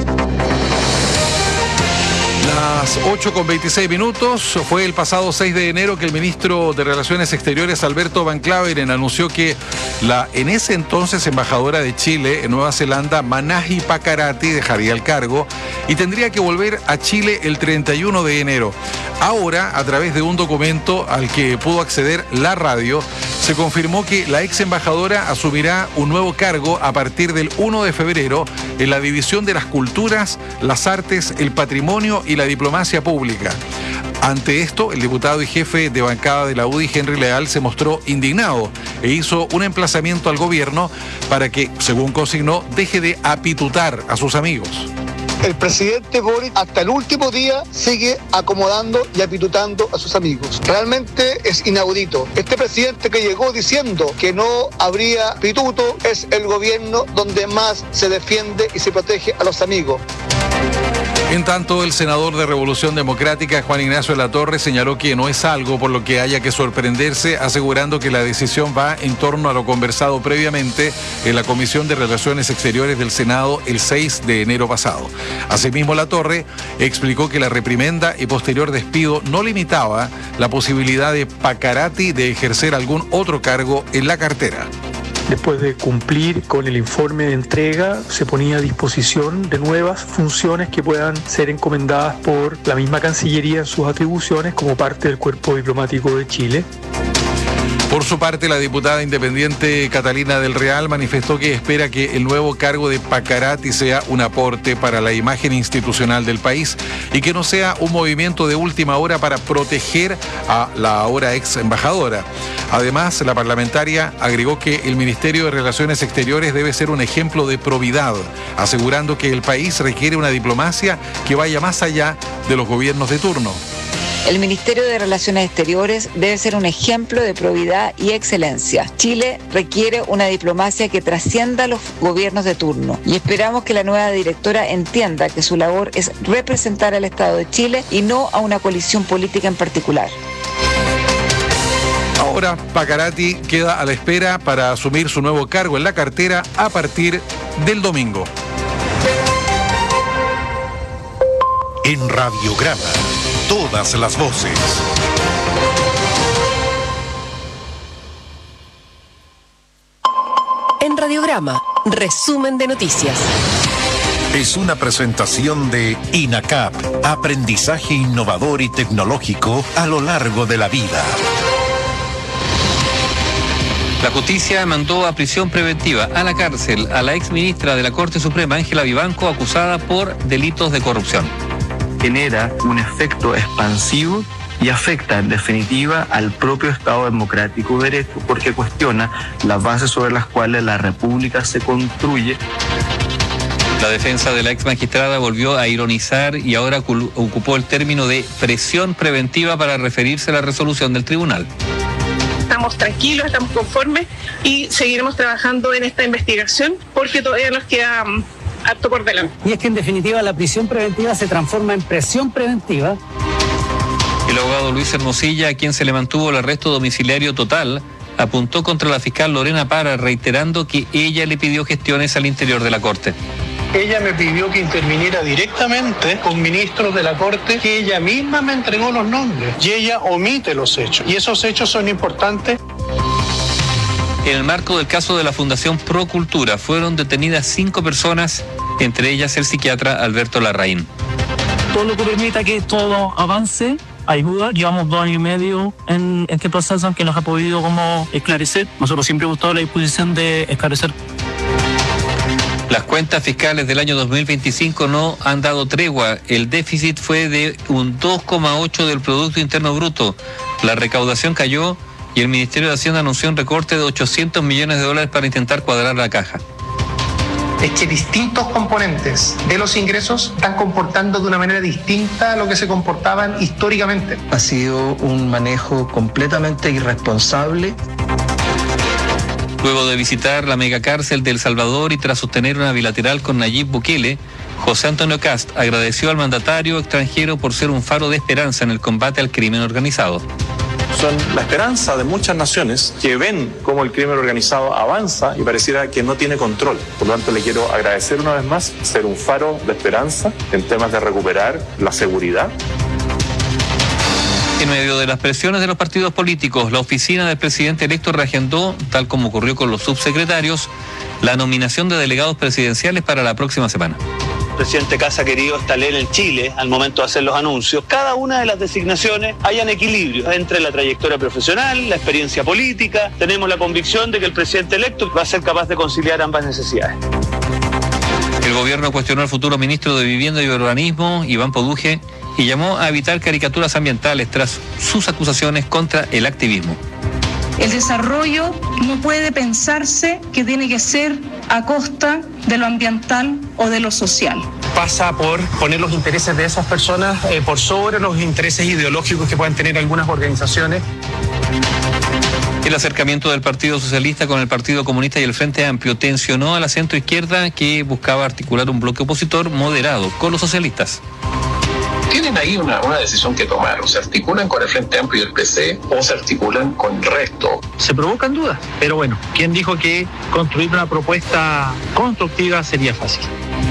Las ocho con veintiséis minutos, fue el pasado seis de enero que el ministro de Relaciones Exteriores, Alberto Van Claveren, anunció que la en ese entonces embajadora de Chile en Nueva Zelanda, Manahi Pakarati, dejaría el cargo y tendría que volver a Chile el treinta y uno de enero. Ahora, a través de un documento al que pudo acceder la radio, se confirmó que la ex embajadora asumirá un nuevo cargo a partir del uno de febrero en la División de las Culturas, las Artes, el Patrimonio y la Diplomacia Pública. Ante esto, el diputado y jefe de bancada de la U D I, Henry Leal, se mostró indignado e hizo un emplazamiento al gobierno para que, según consignó, deje de apitutar a sus amigos. El presidente Boric hasta el último día sigue acomodando y apitutando a sus amigos. Realmente es inaudito. Este presidente que llegó diciendo que no habría pituto es el gobierno donde más se defiende y se protege a los amigos. En tanto, el senador de Revolución Democrática, Juan Ignacio Latorre, señaló que no es algo por lo que haya que sorprenderse, asegurando que la decisión va en torno a lo conversado previamente en la Comisión de Relaciones Exteriores del Senado el seis de enero pasado. Asimismo, Latorre explicó que la reprimenda y posterior despido no limitaba la posibilidad de Pakarati de ejercer algún otro cargo en la cartera. Después de cumplir con el informe de entrega, se ponía a disposición de nuevas funciones que puedan ser encomendadas por la misma Cancillería en sus atribuciones como parte del Cuerpo Diplomático de Chile. Por su parte, la diputada independiente Catalina del Real manifestó que espera que el nuevo cargo de Pakarati sea un aporte para la imagen institucional del país y que no sea un movimiento de última hora para proteger a la ahora ex embajadora. Además, la parlamentaria agregó que el Ministerio de Relaciones Exteriores debe ser un ejemplo de probidad, asegurando que el país requiere una diplomacia que vaya más allá de los gobiernos de turno. El Ministerio de Relaciones Exteriores debe ser un ejemplo de probidad y excelencia. Chile requiere una diplomacia que trascienda los gobiernos de turno y esperamos que la nueva directora entienda que su labor es representar al Estado de Chile y no a una coalición política en particular. Ahora Paccarati queda a la espera para asumir su nuevo cargo en la cartera a partir del domingo. En Radiograma, todas las voces. En Radiograma, resumen de noticias. Es una presentación de INACAP, aprendizaje innovador y tecnológico a lo largo de la vida. La justicia mandó a prisión preventiva a la cárcel a la exministra de la Corte Suprema, Ángela Vivanco, acusada por delitos de corrupción. Genera un efecto expansivo y afecta en definitiva al propio Estado democrático de derecho, porque cuestiona las bases sobre las cuales la República se construye. La defensa de la ex magistrada volvió a ironizar y ahora ocupó el término de presión preventiva para referirse a la resolución del tribunal. Estamos tranquilos, estamos conformes y seguiremos trabajando en esta investigación porque todavía nos queda um, harto por delante. Y es que en definitiva la prisión preventiva se transforma en presión preventiva. El abogado Luis Hermosilla, a quien se le mantuvo el arresto domiciliario total, apuntó contra la fiscal Lorena Parra, reiterando que ella le pidió gestiones al interior de la Corte. Ella me pidió que interviniera directamente con ministros de la Corte, que ella misma me entregó los nombres y ella omite los hechos. Y esos hechos son importantes. En el marco del caso de la Fundación Procultura fueron detenidas cinco personas, entre ellas el psiquiatra Alberto Larraín. Todo lo que permita que todo avance ayuda. Llevamos dos años y medio en este proceso en que nos ha podido como esclarecer. Nosotros siempre hemos estado a la disposición de esclarecer. Las cuentas fiscales del año dos mil veinticinco no han dado tregua. El déficit fue de un dos coma ocho del Producto Interno Bruto. La recaudación cayó y el Ministerio de Hacienda anunció un recorte de ochocientos millones de dólares para intentar cuadrar la caja. Es que distintos componentes de los ingresos están comportando de una manera distinta a lo que se comportaban históricamente. Ha sido un manejo completamente irresponsable. Luego de visitar la megacárcel de El Salvador y tras sostener una bilateral con Nayib Bukele, José Antonio Kast agradeció al mandatario extranjero por ser un faro de esperanza en el combate al crimen organizado. Son la esperanza de muchas naciones que ven cómo el crimen organizado avanza y pareciera que no tiene control. Por lo tanto, le quiero agradecer una vez más ser un faro de esperanza en temas de recuperar la seguridad. En medio de las presiones de los partidos políticos, la oficina del presidente electo reagendó, tal como ocurrió con los subsecretarios, la nominación de delegados presidenciales para la próxima semana. El presidente Kast ha querido establecer en Chile, al momento de hacer los anuncios, cada una de las designaciones hayan equilibrio entre la trayectoria profesional, la experiencia política. Tenemos la convicción de que el presidente electo va a ser capaz de conciliar ambas necesidades. El gobierno cuestionó al futuro ministro de Vivienda y Urbanismo, Iván Poduje, y llamó a evitar caricaturas ambientales tras sus acusaciones contra el activismo. El desarrollo no puede pensarse que tiene que ser a costa de lo ambiental o de lo social. Pasa por poner los intereses de esas personas eh, por sobre los intereses ideológicos que puedan tener algunas organizaciones. El acercamiento del Partido Socialista con el Partido Comunista y el Frente Amplio tensionó a la centroizquierda, que buscaba articular un bloque opositor moderado con los socialistas. Tienen ahí una, una decisión que tomar, o se articulan con el Frente Amplio y el P C o se articulan con el resto. Se provocan dudas, pero bueno, ¿quién dijo que construir una propuesta constructiva sería fácil?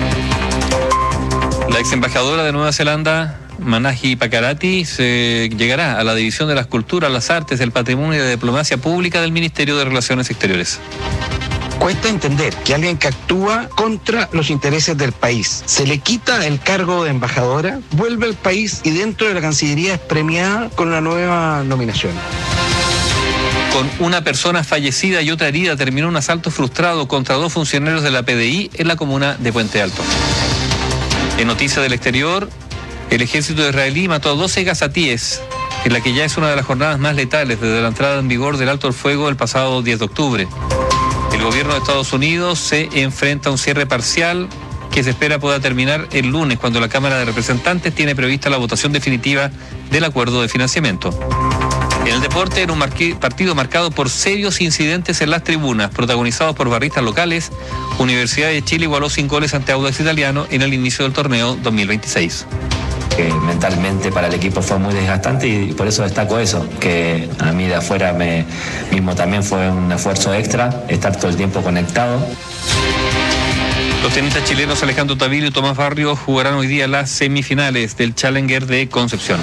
La ex embajadora de Nueva Zelanda, Manahi Paccarati, se llegará a la División de las Culturas, las Artes, el Patrimonio y la Diplomacia Pública del Ministerio de Relaciones Exteriores. Cuesta entender que alguien que actúa contra los intereses del país se le quita el cargo de embajadora, vuelve al país y dentro de la Cancillería es premiada con una nueva nominación. Con una persona fallecida y otra herida, terminó un asalto frustrado contra dos funcionarios de la P D I en la comuna de Puente Alto. En noticias del exterior, el ejército israelí mató a doce gazatíes, en la que ya es una de las jornadas más letales desde la entrada en vigor del alto el fuego el pasado diez de octubre. El gobierno de Estados Unidos se enfrenta a un cierre parcial que se espera pueda terminar el lunes, cuando la Cámara de Representantes tiene prevista la votación definitiva del acuerdo de financiamiento. En el deporte, en un marqui- partido marcado por serios incidentes en las tribunas, protagonizados por barristas locales, Universidad de Chile igualó sin goles ante Audax Italiano en el inicio del torneo dos mil veintiséis. Que mentalmente para el equipo fue muy desgastante y por eso destaco eso, que a mí de afuera me, mismo también fue un esfuerzo extra, estar todo el tiempo conectado. Los tenistas chilenos Alejandro Tavilio y Tomás Barrios jugarán hoy día las semifinales del Challenger de Concepción.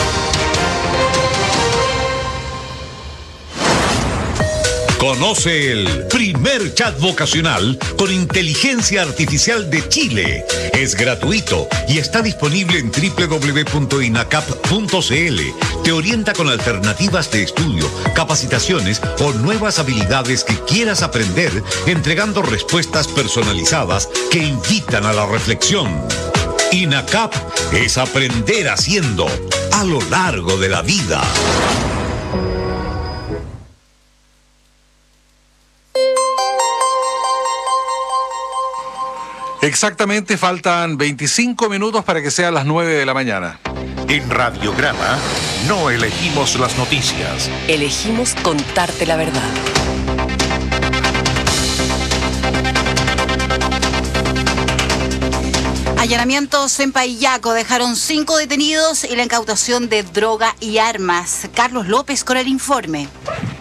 Conoce el primer chat vocacional con inteligencia artificial de Chile. Es gratuito y está disponible en doble u doble u doble u punto inacap punto c l. Te orienta con alternativas de estudio, capacitaciones o nuevas habilidades que quieras aprender, entregando respuestas personalizadas que invitan a la reflexión. INACAP es aprender haciendo a lo largo de la vida. Exactamente, faltan veinticinco minutos para que sean las nueve de la mañana. En Radiograma no elegimos las noticias. Elegimos contarte la verdad. Allanamientos en Paillaco dejaron cinco detenidos y la incautación de droga y armas. Carlos López con el informe.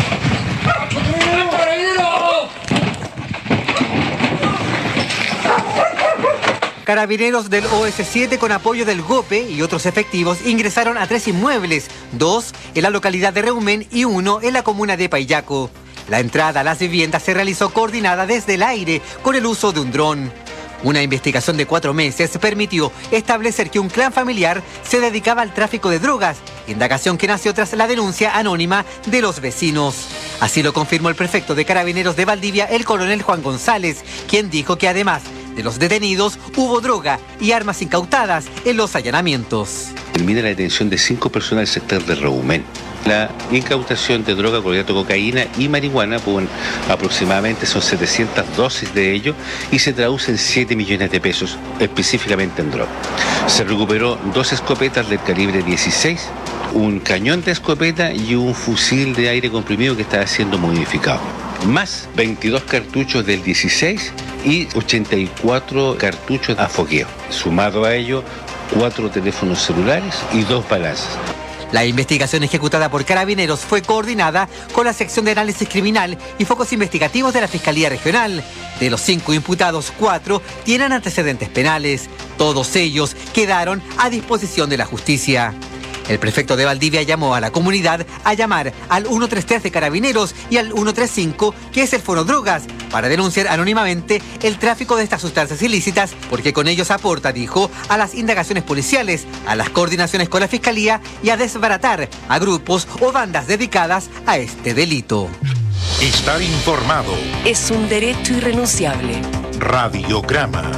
Carabineros del O S siete con apoyo del GOPE y otros efectivos ingresaron a tres inmuebles, dos en la localidad de Reumen y uno en la comuna de Paillaco. La entrada a las viviendas se realizó coordinada desde el aire con el uso de un dron. Una investigación de cuatro meses permitió establecer que un clan familiar se dedicaba al tráfico de drogas, indagación que nació tras la denuncia anónima de los vecinos. Así lo confirmó el prefecto de Carabineros de Valdivia, el coronel Juan González, quien dijo que además de los detenidos hubo droga y armas incautadas en los allanamientos. Termina la detención de cinco personas del sector de Reumen. La incautación de droga, clorhidrato, cocaína y marihuana, pues, aproximadamente son setecientas dosis de ello y se traduce en siete millones de pesos, específicamente en droga. Se recuperó dos escopetas del calibre dieciséis, un cañón de escopeta y un fusil de aire comprimido que estaba siendo modificado. Más veintidós cartuchos del dieciséis y ochenta y cuatro cartuchos a fogueo. Sumado a ello, cuatro teléfonos celulares y dos balanzas. La investigación ejecutada por Carabineros fue coordinada con la sección de análisis criminal y focos investigativos de la Fiscalía Regional. De los cinco imputados, cuatro tienen antecedentes penales. Todos ellos quedaron a disposición de la justicia. El prefecto de Valdivia llamó a la comunidad a llamar al ciento treinta y tres de Carabineros y al ciento treinta y cinco, que es el Fonodrogas, para denunciar anónimamente el tráfico de estas sustancias ilícitas, porque con ellos aporta, dijo, a las indagaciones policiales, a las coordinaciones con la Fiscalía y a desbaratar a grupos o bandas dedicadas a este delito. Estar informado. Es un derecho irrenunciable. Radiograma.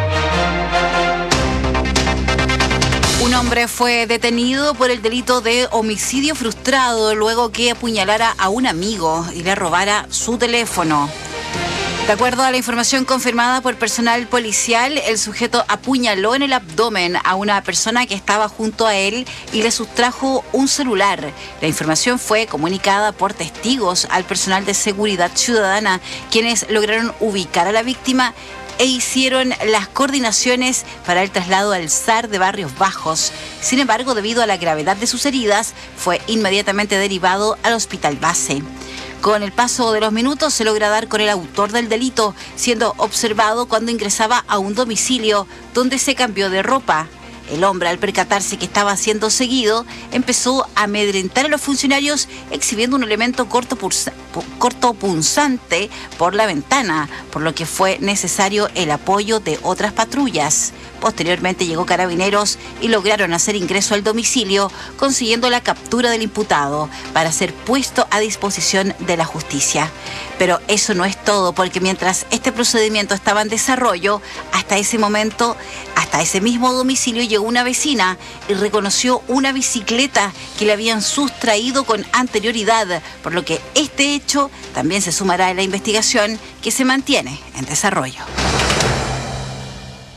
Un hombre fue detenido por el delito de homicidio frustrado luego que apuñalara a un amigo y le robara su teléfono. De acuerdo a la información confirmada por personal policial, el sujeto apuñaló en el abdomen a una persona que estaba junto a él y le sustrajo un celular. La información fue comunicada por testigos al personal de seguridad ciudadana, quienes lograron ubicar a la víctima e hicieron las coordinaciones para el traslado al S A R de Barrios Bajos. Sin embargo, debido a la gravedad de sus heridas, fue inmediatamente derivado al hospital base. Con el paso de los minutos se logra dar con el autor del delito, siendo observado cuando ingresaba a un domicilio donde se cambió de ropa. El hombre, al percatarse que estaba siendo seguido, empezó a amedrentar a los funcionarios exhibiendo un elemento cortopunzante por la ventana, por lo que fue necesario el apoyo de otras patrullas. Posteriormente llegó Carabineros y lograron hacer ingreso al domicilio, consiguiendo la captura del imputado para ser puesto a disposición de la justicia. Pero eso no es todo, porque mientras este procedimiento estaba en desarrollo, hasta ese momento, hasta ese mismo domicilio llegó una vecina y reconoció una bicicleta que le habían sustraído con anterioridad, por lo que este hecho también se sumará a la investigación que se mantiene en desarrollo.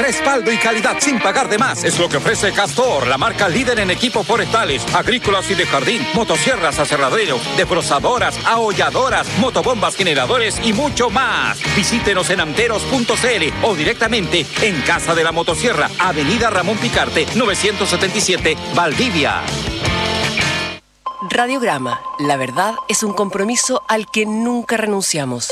Respaldo y calidad sin pagar de más es lo que ofrece Castor, la marca líder en equipos forestales, agrícolas y de jardín, motosierras, aserraderos, desbrozadoras, aholladoras, motobombas, generadores y mucho más. Visítenos en amteros punto c l o directamente en Casa de la Motosierra, Avenida Ramón Picarte, novecientos setenta y siete, Valdivia. Radiograma. La verdad es un compromiso al que nunca renunciamos.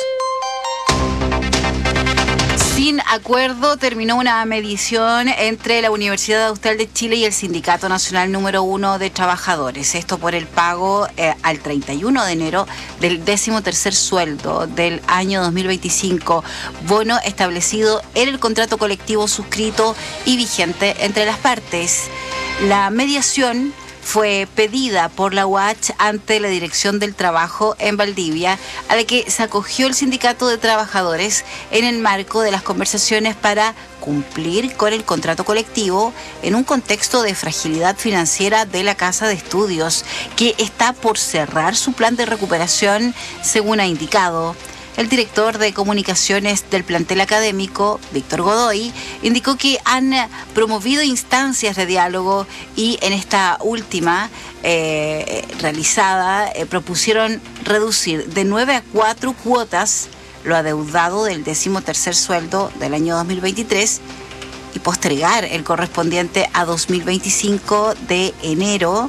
Sin acuerdo terminó una medición entre la Universidad Austral de Chile y el Sindicato Nacional número uno de Trabajadores. Esto por el pago eh, al treinta y uno de enero del décimo tercer sueldo del año dos mil veinticinco, bono establecido en el contrato colectivo suscrito y vigente entre las partes. La mediación fue pedida por la U A Ch ante la Dirección del Trabajo en Valdivia, a la que se acogió el Sindicato de Trabajadores en el marco de las conversaciones para cumplir con el contrato colectivo en un contexto de fragilidad financiera de la Casa de Estudios, que está por cerrar su plan de recuperación, según ha indicado. El director de comunicaciones del plantel académico, Víctor Godoy, indicó que han promovido instancias de diálogo y en esta última eh, realizada eh, propusieron reducir de nueve a cuatro cuotas lo adeudado del décimo tercer sueldo del año dos mil veintitrés y postergar el correspondiente a dos mil veinticinco de enero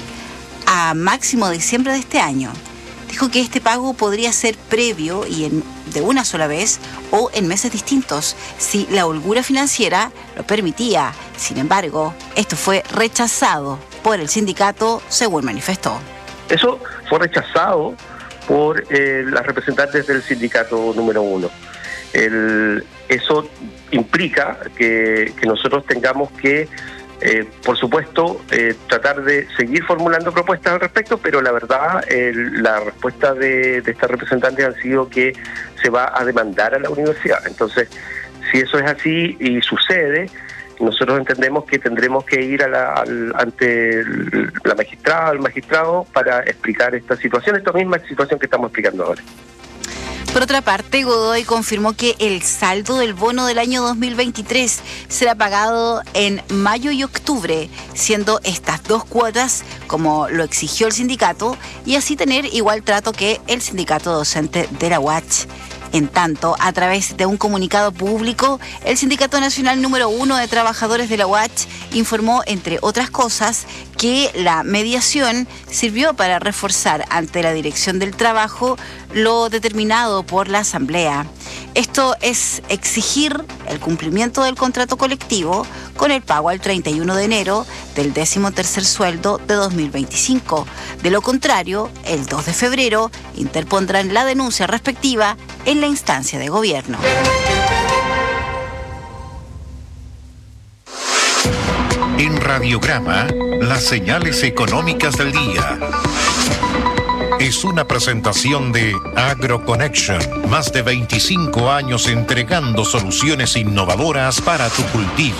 a máximo diciembre de este año. Dijo que este pago podría ser previo y en, de una sola vez o en meses distintos, si la holgura financiera lo permitía. Sin embargo, esto fue rechazado por el sindicato, según manifestó. Eso fue rechazado por eh, las representantes del sindicato número uno. El, eso implica que, que nosotros tengamos que Eh, por supuesto, eh, tratar de seguir formulando propuestas al respecto, pero la verdad, eh, la respuesta de, de estas representantes ha sido que se va a demandar a la universidad. Entonces, si eso es así y sucede, nosotros entendemos que tendremos que ir a la, al, ante el, la magistrada, el magistrado, para explicar esta situación, esta misma situación que estamos explicando ahora. Por otra parte, Godoy confirmó que el saldo del bono del año dos mil veintitrés será pagado en mayo y octubre, siendo estas dos cuotas como lo exigió el sindicato y así tener igual trato que el sindicato docente de la U A Ch. En tanto, a través de un comunicado público, el Sindicato Nacional número uno de Trabajadores de la U A Ch informó, entre otras cosas, que la mediación sirvió para reforzar ante la Dirección del Trabajo lo determinado por la Asamblea. Esto es exigir el cumplimiento del contrato colectivo con el pago al treinta y uno de enero del décimo tercer sueldo de dos mil veinticinco. De lo contrario, el dos de febrero interpondrán la denuncia respectiva en la instancia de gobierno. En Radiograma, las señales económicas del día. Es una presentación de AgroConnection, más de veinticinco años entregando soluciones innovadoras para tu cultivo.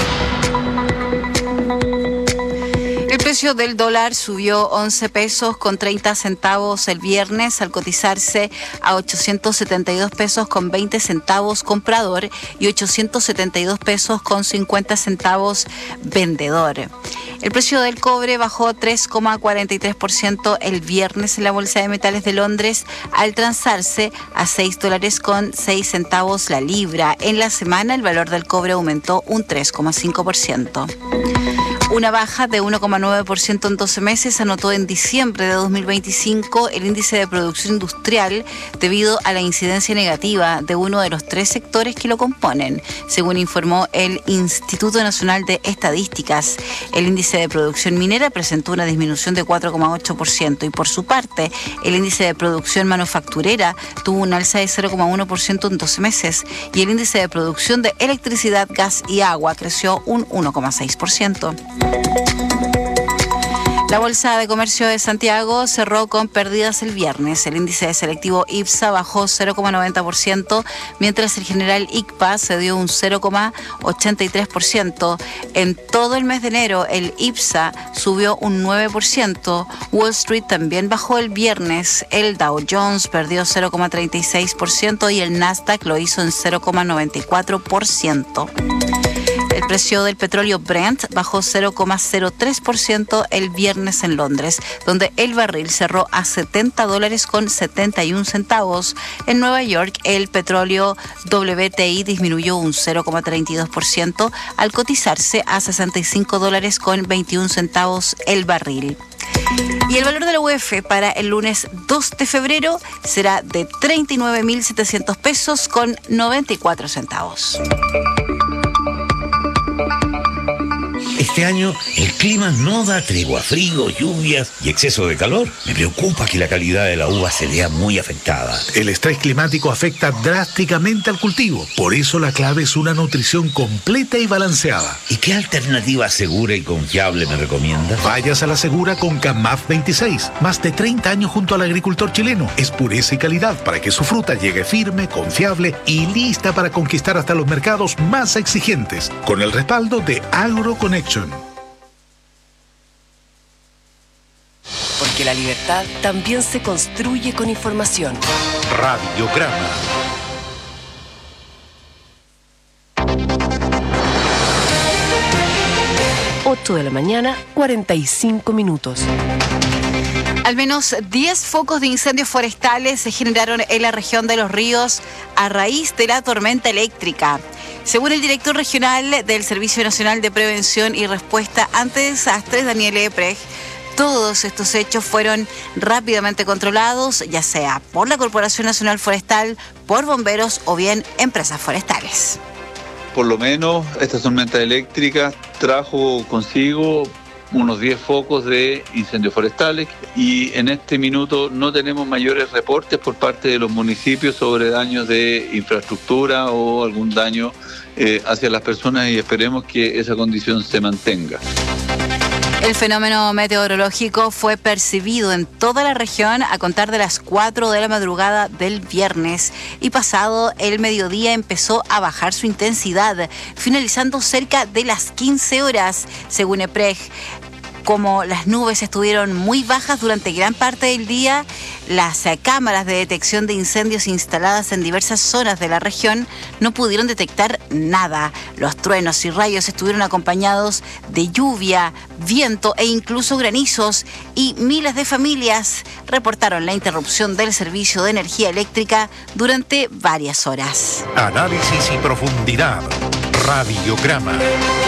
El precio del dólar subió once pesos con treinta centavos el viernes al cotizarse a ochocientos setenta y dos pesos con veinte centavos comprador y ochocientos setenta y dos pesos con cincuenta centavos vendedor. El precio del cobre bajó tres coma cuarenta y tres por ciento el viernes en la Bolsa de Metales de Londres al transarse a seis dólares con seis centavos la libra. En la semana el valor del cobre aumentó un tres coma cinco por ciento. Una baja de uno coma nueve por ciento en doce meses anotó en diciembre de dos mil veinticinco el índice de producción industrial debido a la incidencia negativa de uno de los tres sectores que lo componen, según informó el Instituto Nacional de Estadísticas. El índice de producción minera presentó una disminución de cuatro coma ocho por ciento y por su parte el índice de producción manufacturera tuvo un alza de cero coma uno por ciento en doce meses y el índice de producción de electricidad, gas y agua creció un uno coma seis por ciento. La Bolsa de Comercio de Santiago cerró con pérdidas el viernes. El índice de selectivo IPSA bajó cero coma noventa por ciento, mientras el general I C P A cedió un cero coma ochenta y tres por ciento. En todo el mes de enero, el IPSA subió un nueve por ciento. Wall Street también bajó el viernes. El Dow Jones perdió cero coma treinta y seis por ciento y el Nasdaq lo hizo en cero coma noventa y cuatro por ciento. El precio del petróleo Brent bajó cero coma cero tres por ciento el viernes en Londres, donde el barril cerró a setenta dólares con setenta y un centavos. En Nueva York, el petróleo W T I disminuyó un cero coma treinta y dos por ciento al cotizarse a sesenta y cinco dólares con veintiún centavos el barril. Y el valor de la U E F para el lunes dos de febrero será de treinta y nueve mil setecientos pesos con noventa y cuatro centavos. Este año el clima no da tregua, frío, lluvias y exceso de calor. Me preocupa que la calidad de la uva se vea muy afectada. El estrés climático afecta drásticamente al cultivo. Por eso la clave es una nutrición completa y balanceada. ¿Y qué alternativa segura y confiable me recomiendas? Vayas a la segura con Camaf veintiséis. Más de treinta años junto al agricultor chileno. Es pureza y calidad para que su fruta llegue firme, confiable y lista para conquistar hasta los mercados más exigentes. Con el respaldo de AgroConnection. Porque la libertad también se construye con información. Radiograma. ocho de la mañana, cuarenta y cinco minutos. Al menos diez focos de incendios forestales se generaron en la región de Los Ríos a raíz de la tormenta eléctrica. Según el director regional del Servicio Nacional de Prevención y Respuesta ante Desastres, Daniel Eprej, todos estos hechos fueron rápidamente controlados, ya sea por la Corporación Nacional Forestal, por bomberos o bien empresas forestales. Por lo menos esta tormenta eléctrica trajo consigo unos diez focos de incendios forestales y en este minuto no tenemos mayores reportes por parte de los municipios sobre daños de infraestructura o algún daño eh, hacia las personas y esperemos que esa condición se mantenga. El fenómeno meteorológico fue percibido en toda la región a contar de las cuatro de la madrugada del viernes y pasado el mediodía empezó a bajar su intensidad, finalizando cerca de las quince horas, según Eprej. Como las nubes estuvieron muy bajas durante gran parte del día, las eh, cámaras de detección de incendios instaladas en diversas zonas de la región no pudieron detectar nada. Los truenos y rayos estuvieron acompañados de lluvia, viento e incluso granizos y miles de familias reportaron la interrupción del servicio de energía eléctrica durante varias horas. Análisis y profundidad. Radiograma.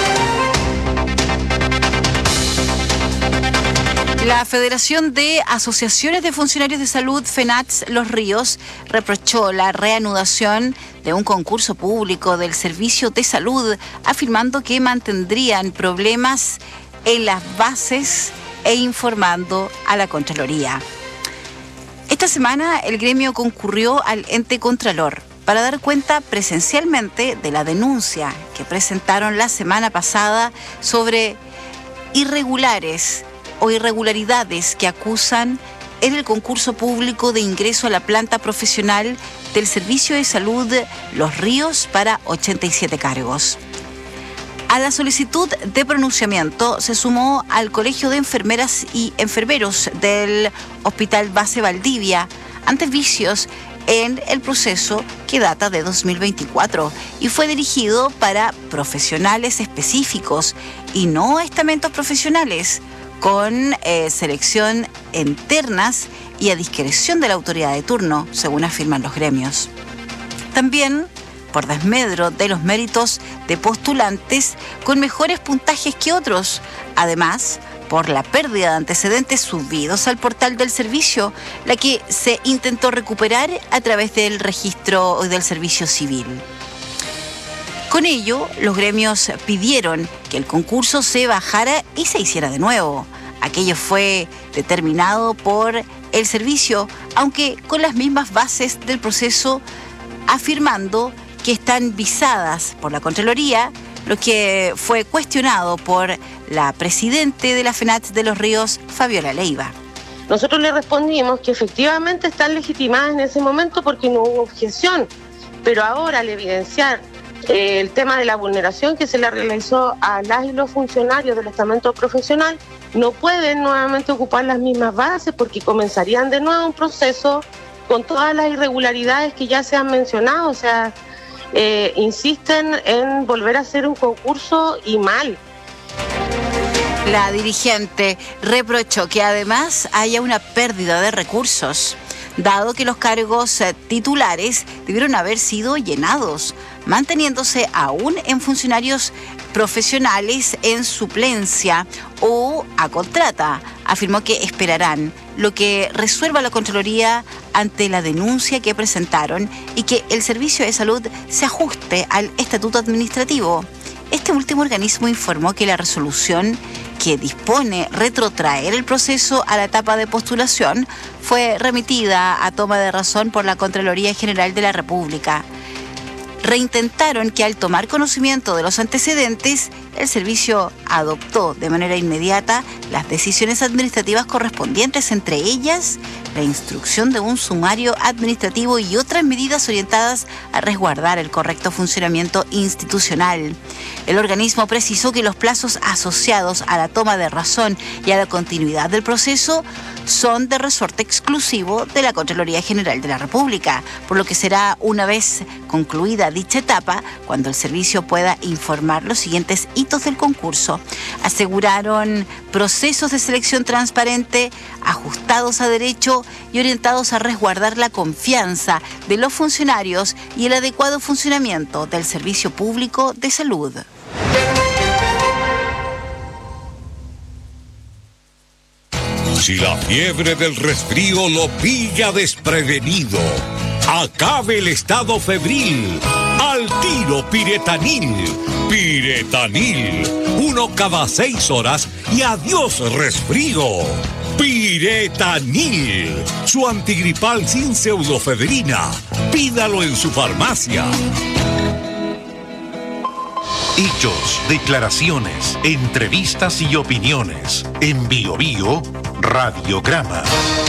La Federación de Asociaciones de Funcionarios de Salud, FENATS Los Ríos, reprochó la reanudación de un concurso público del Servicio de Salud, afirmando que mantendrían problemas en las bases e informando a la Contraloría. Esta semana el gremio concurrió al ente Contralor para dar cuenta presencialmente de la denuncia que presentaron la semana pasada sobre irregulares o irregularidades que acusan en el concurso público de ingreso a la planta profesional del Servicio de Salud Los Ríos para ochenta y siete cargos. A la solicitud de pronunciamiento se sumó al Colegio de Enfermeras y Enfermeros del Hospital Base Valdivia ante vicios en el proceso que data de dos mil veinticuatro y fue dirigido para profesionales específicos y no estamentos profesionales, con eh, selección en ternas y a discreción de la autoridad de turno, según afirman los gremios. También por desmedro de los méritos de postulantes con mejores puntajes que otros, además por la pérdida de antecedentes subidos al portal del servicio, la que se intentó recuperar a través del registro del servicio civil. Con ello, los gremios pidieron que el concurso se bajara y se hiciera de nuevo. Aquello fue determinado por el servicio, aunque con las mismas bases del proceso, afirmando que están visadas por la Contraloría, lo que fue cuestionado por la presidente de la FENATS de Los Ríos, Fabiola Leiva. Nosotros le respondimos que efectivamente están legitimadas en ese momento porque no hubo objeción, pero ahora al evidenciar eh, el tema de la vulneración que se le realizó a las y los funcionarios del estamento profesional, no pueden nuevamente ocupar las mismas bases porque comenzarían de nuevo un proceso con todas las irregularidades que ya se han mencionado. O sea, eh, insisten en volver a hacer un concurso y mal. La dirigente reprochó que además haya una pérdida de recursos, dado que los cargos titulares debieron haber sido llenados, manteniéndose aún en funcionarios profesionales en suplencia o a contrata. Afirmó que esperarán lo que resuelva la Contraloría ante la denuncia que presentaron y que el Servicio de Salud se ajuste al estatuto administrativo. Este último organismo informó que la resolución que dispone retrotraer el proceso a la etapa de postulación fue remitida a toma de razón por la Contraloría General de la República. Reintentaron que al tomar conocimiento de los antecedentes, el servicio adoptó de manera inmediata las decisiones administrativas correspondientes, entre ellas la instrucción de un sumario administrativo y otras medidas orientadas a resguardar el correcto funcionamiento institucional. El organismo precisó que los plazos asociados a la toma de razón y a la continuidad del proceso son de resorte exclusivo de la Contraloría General de la República, por lo que será una vez concluida dicha etapa cuando el servicio pueda informar los siguientes hitos del concurso. Aseguraron procesos de selección transparente, ajustados a derecho y orientados a resguardar la confianza de los funcionarios y el adecuado funcionamiento del servicio público de salud. Si la fiebre del resfrío lo pilla desprevenido, acabe el estado febril. Al tiro Piretanil. Piretanil. Uno cada seis horas y adiós resfrío. Piretanil. Su antigripal sin pseudofebrina. Pídalo en su farmacia. Hechos, declaraciones, entrevistas y opiniones. En Bio Bio, Radiograma.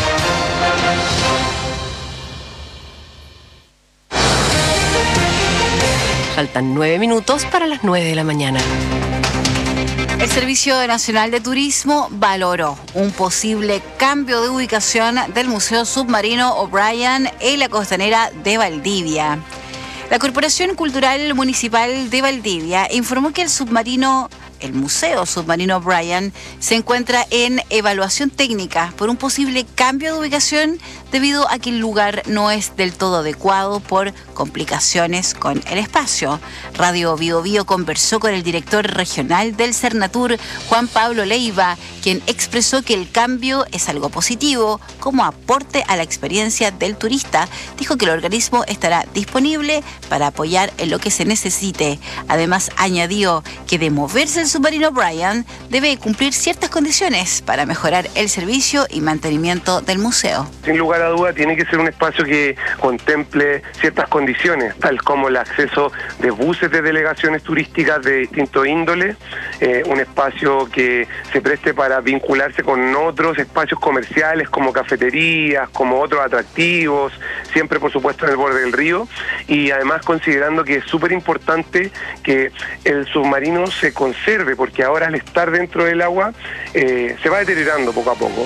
Faltan nueve minutos para las nueve de la mañana. El Servicio Nacional de Turismo valoró un posible cambio de ubicación del Museo Submarino O'Brien en la costanera de Valdivia. La Corporación Cultural Municipal de Valdivia informó que el submarino, el Museo Submarino O'Brien, se encuentra en evaluación técnica por un posible cambio de ubicación debido a que el lugar no es del todo adecuado por complicaciones con el espacio. Radio Bio Bio conversó con el director regional del Cernatur, Juan Pablo Leiva, quien expresó que el cambio es algo positivo como aporte a la experiencia del turista. Dijo que el organismo estará disponible para apoyar en lo que se necesite. Además, añadió que de moverse el submarino O'Brien debe cumplir ciertas condiciones para mejorar el servicio y mantenimiento del museo. Sin lugar a duda tiene que ser un espacio que contemple ciertas condiciones, tal como el acceso de buses de delegaciones turísticas de distinto índole, eh, un espacio que se preste para vincularse con otros espacios comerciales como cafeterías, como otros atractivos, siempre por supuesto en el borde del río, y además considerando que es súper importante que el submarino se conserve, porque ahora al estar dentro del agua eh, se va deteriorando poco a poco.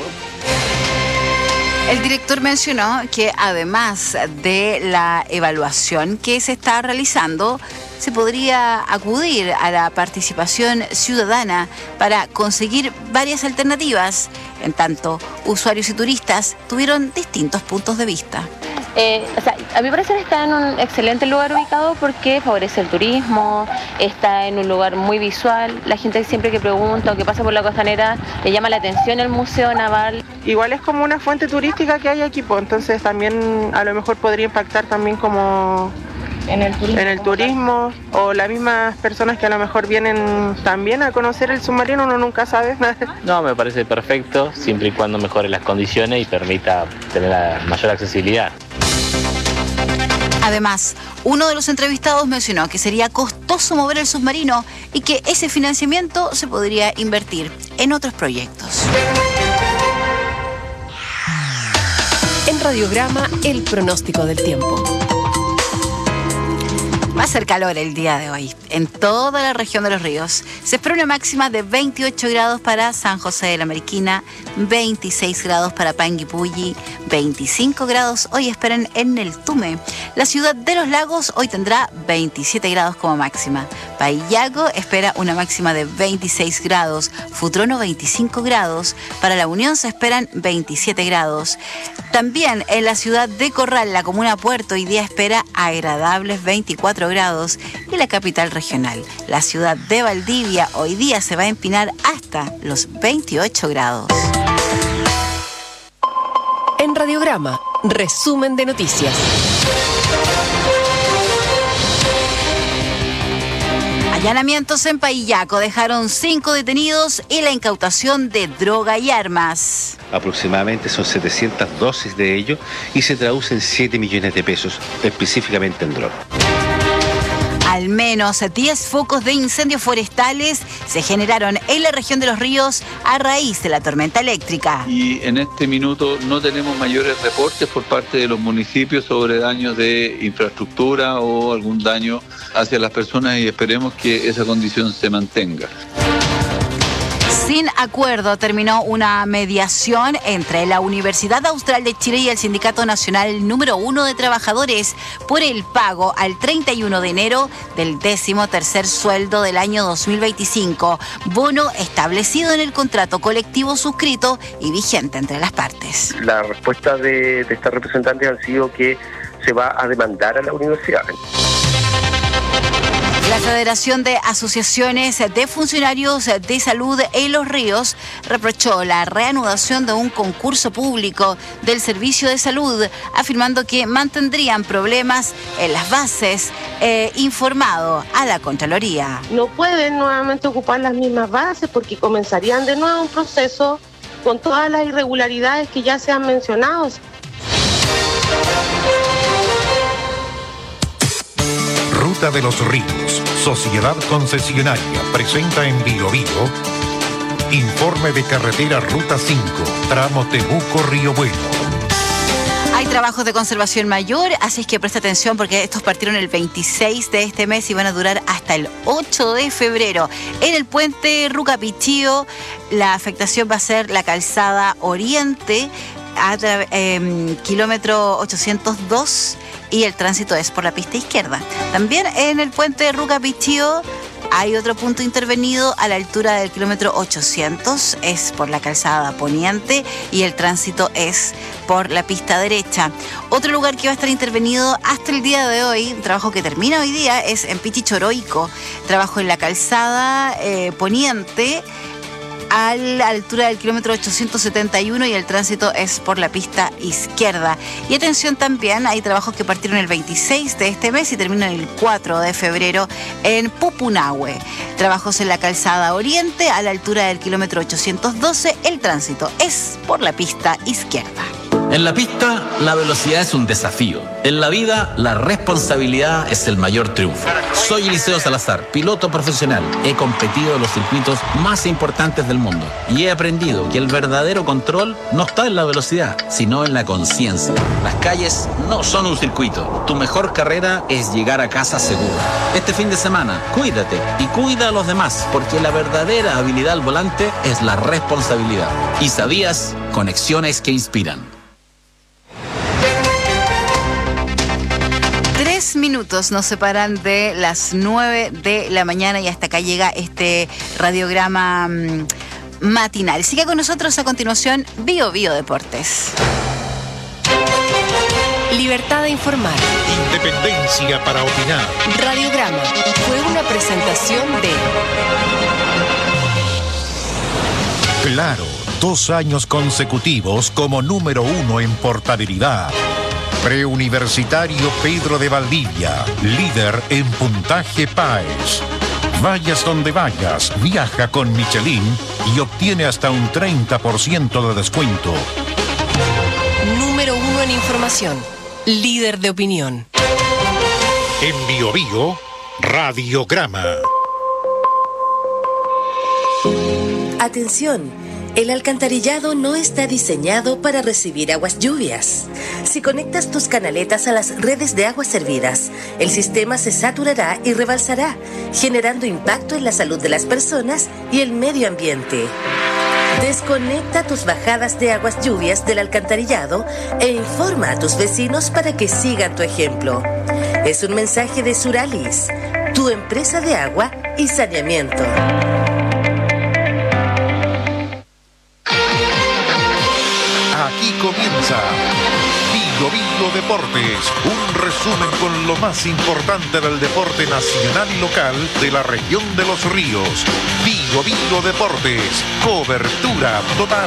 El director mencionó que además de la evaluación que se está realizando, se podría acudir a la participación ciudadana para conseguir varias alternativas. En tanto, usuarios y turistas tuvieron distintos puntos de vista. Eh, o sea, a mi parecer está en un excelente lugar ubicado porque favorece el turismo, está en un lugar muy visual. La gente siempre que pregunta o que pasa por la costanera le llama la atención el Museo Naval. Igual es como una fuente turística que hay aquí, pues, entonces también a lo mejor podría impactar también como en el turismo, en el turismo o las mismas personas que a lo mejor vienen también a conocer el submarino, uno nunca sabe. No, me parece perfecto, siempre y cuando mejore las condiciones y permita tener la mayor accesibilidad. Además, uno de los entrevistados mencionó que sería costoso mover el submarino y que ese financiamiento se podría invertir en otros proyectos. En Radiograma, el pronóstico del tiempo. Va a ser calor el día de hoy. en toda la región de Los Ríos. Se espera una máxima de veintiocho grados para San José de la Mariquina, veintiséis grados para Panguipulli, veinticinco grados hoy esperan en el Tume. La ciudad de Los Lagos hoy tendrá veintisiete grados como máxima. Paillaco espera una máxima de veintiséis grados, Futrono veinticinco grados, para La Unión se esperan veintisiete grados. También en la ciudad de Corral, la comuna Puerto, hoy día espera agradables veinticuatro grados y la capital regional, la ciudad de Valdivia, hoy día se va a empinar hasta los veintiocho grados. En Radiograma, resumen de noticias. Allanamientos en Paillaco dejaron cinco detenidos y la incautación de droga y armas. Aproximadamente son setecientas dosis de ello y se traduce en siete millones de pesos, específicamente en droga. Al menos diez focos de incendios forestales se generaron en la región de Los Ríos a raíz de la tormenta eléctrica. Y en este minuto no tenemos mayores reportes por parte de los municipios sobre daños de infraestructura o algún daño hacia las personas y esperemos que esa condición se mantenga. Sin acuerdo terminó una mediación entre la Universidad Austral de Chile y el Sindicato Nacional número uno de Trabajadores por el pago al treinta y uno de enero del décimo tercer sueldo del año dos mil veinticinco, bono establecido en el contrato colectivo suscrito y vigente entre las partes. La respuesta de, de estas representantes ha sido que se va a demandar a la universidad. La Federación de Asociaciones de Funcionarios de Salud en Los Ríos reprochó la reanudación de un concurso público del Servicio de Salud, afirmando que mantendrían problemas en las bases, eh, informado a la Contraloría. No pueden nuevamente ocupar las mismas bases porque comenzarían de nuevo un proceso con todas las irregularidades que ya se han mencionado. Ruta de los Ríos, Sociedad Concesionaria, presenta en Bio Bio informe de carretera Ruta cinco, tramo Temuco-Río Bueno. Hay trabajos de conservación mayor, así es que presta atención porque estos partieron el veintiséis de este mes y van a durar hasta el ocho de febrero. En el puente Rucapichío, la afectación va a ser la calzada Oriente, a eh, kilómetro ochocientos dos, y el tránsito es por la pista izquierda. También en el puente de Rucapichío hay otro punto intervenido a la altura del kilómetro ochocientos, es por la calzada Poniente y el tránsito es por la pista derecha. Otro lugar que va a estar intervenido hasta el día de hoy, un trabajo que termina hoy día, es en Pichichoroico, trabajo en la calzada eh, Poniente, a la altura del kilómetro ochocientos setenta y uno y el tránsito es por la pista izquierda. Y atención también, hay trabajos que partieron el veintiséis de este mes y terminan el cuatro de febrero en Pupunahue. Trabajos en la calzada Oriente a la altura del kilómetro ochocientos doce, el tránsito es por la pista izquierda. En la pista, la velocidad es un desafío. En la vida, la responsabilidad es el mayor triunfo. Soy Eliseo Salazar, piloto profesional. He competido en los circuitos más importantes del mundo y he aprendido que el verdadero control no está en la velocidad, sino en la conciencia. Las calles no son un circuito. Tu mejor carrera es llegar a casa seguro. Este fin de semana, cuídate y cuida a los demás, porque la verdadera habilidad al volante es la responsabilidad. ¿Y sabías? Conexiones que inspiran. Tres minutos nos separan de las nueve de la mañana y hasta acá llega este radiograma mmm, matinal. Siga con nosotros a continuación Bio Bio Deportes. Libertad de informar. Independencia para opinar. Radiograma fue una presentación de... Claro, dos años consecutivos como número uno en portabilidad. Preuniversitario Pedro de Valdivia, líder en puntaje P A E S. Vayas donde vayas, viaja con Michelin y obtiene hasta un treinta por ciento de descuento. Número uno en información, líder de opinión. En Bio Bio, Radiograma. Atención, El alcantarillado no está diseñado para recibir aguas lluvias. Si conectas tus canaletas a las redes de aguas servidas, el sistema se saturará y rebalsará, generando impacto en la salud de las personas y el medio ambiente. Desconecta tus bajadas de aguas lluvias del alcantarillado e informa a tus vecinos para que sigan tu ejemplo. Es un mensaje de Suralis, tu empresa de agua y saneamiento. Aquí comienza Vigo Vigo Deportes, un resumen con lo más importante del deporte nacional y local de la región de Los Ríos. Vigo Vigo Deportes, cobertura total.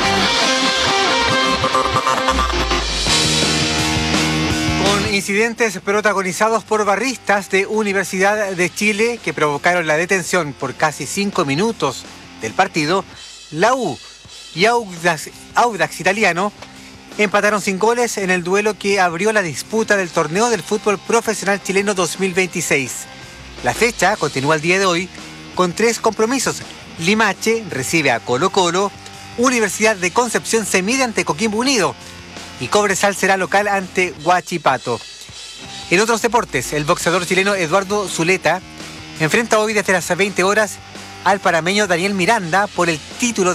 Con incidentes protagonizados por barristas de Universidad de Chile que provocaron la detención por casi cinco minutos del partido, la U y Audax, Audax Italiano empataron sin goles en el duelo que abrió la disputa del torneo del fútbol profesional chileno dos mil veintiséis. La fecha continúa el día de hoy con tres compromisos. Limache recibe a Colo Colo, Universidad de Concepción se mide ante Coquimbo Unido y Cobresal será local ante Huachipato. En otros deportes, el boxeador chileno Eduardo Zuleta enfrenta hoy desde las veinte horas al panameño Daniel Miranda por el título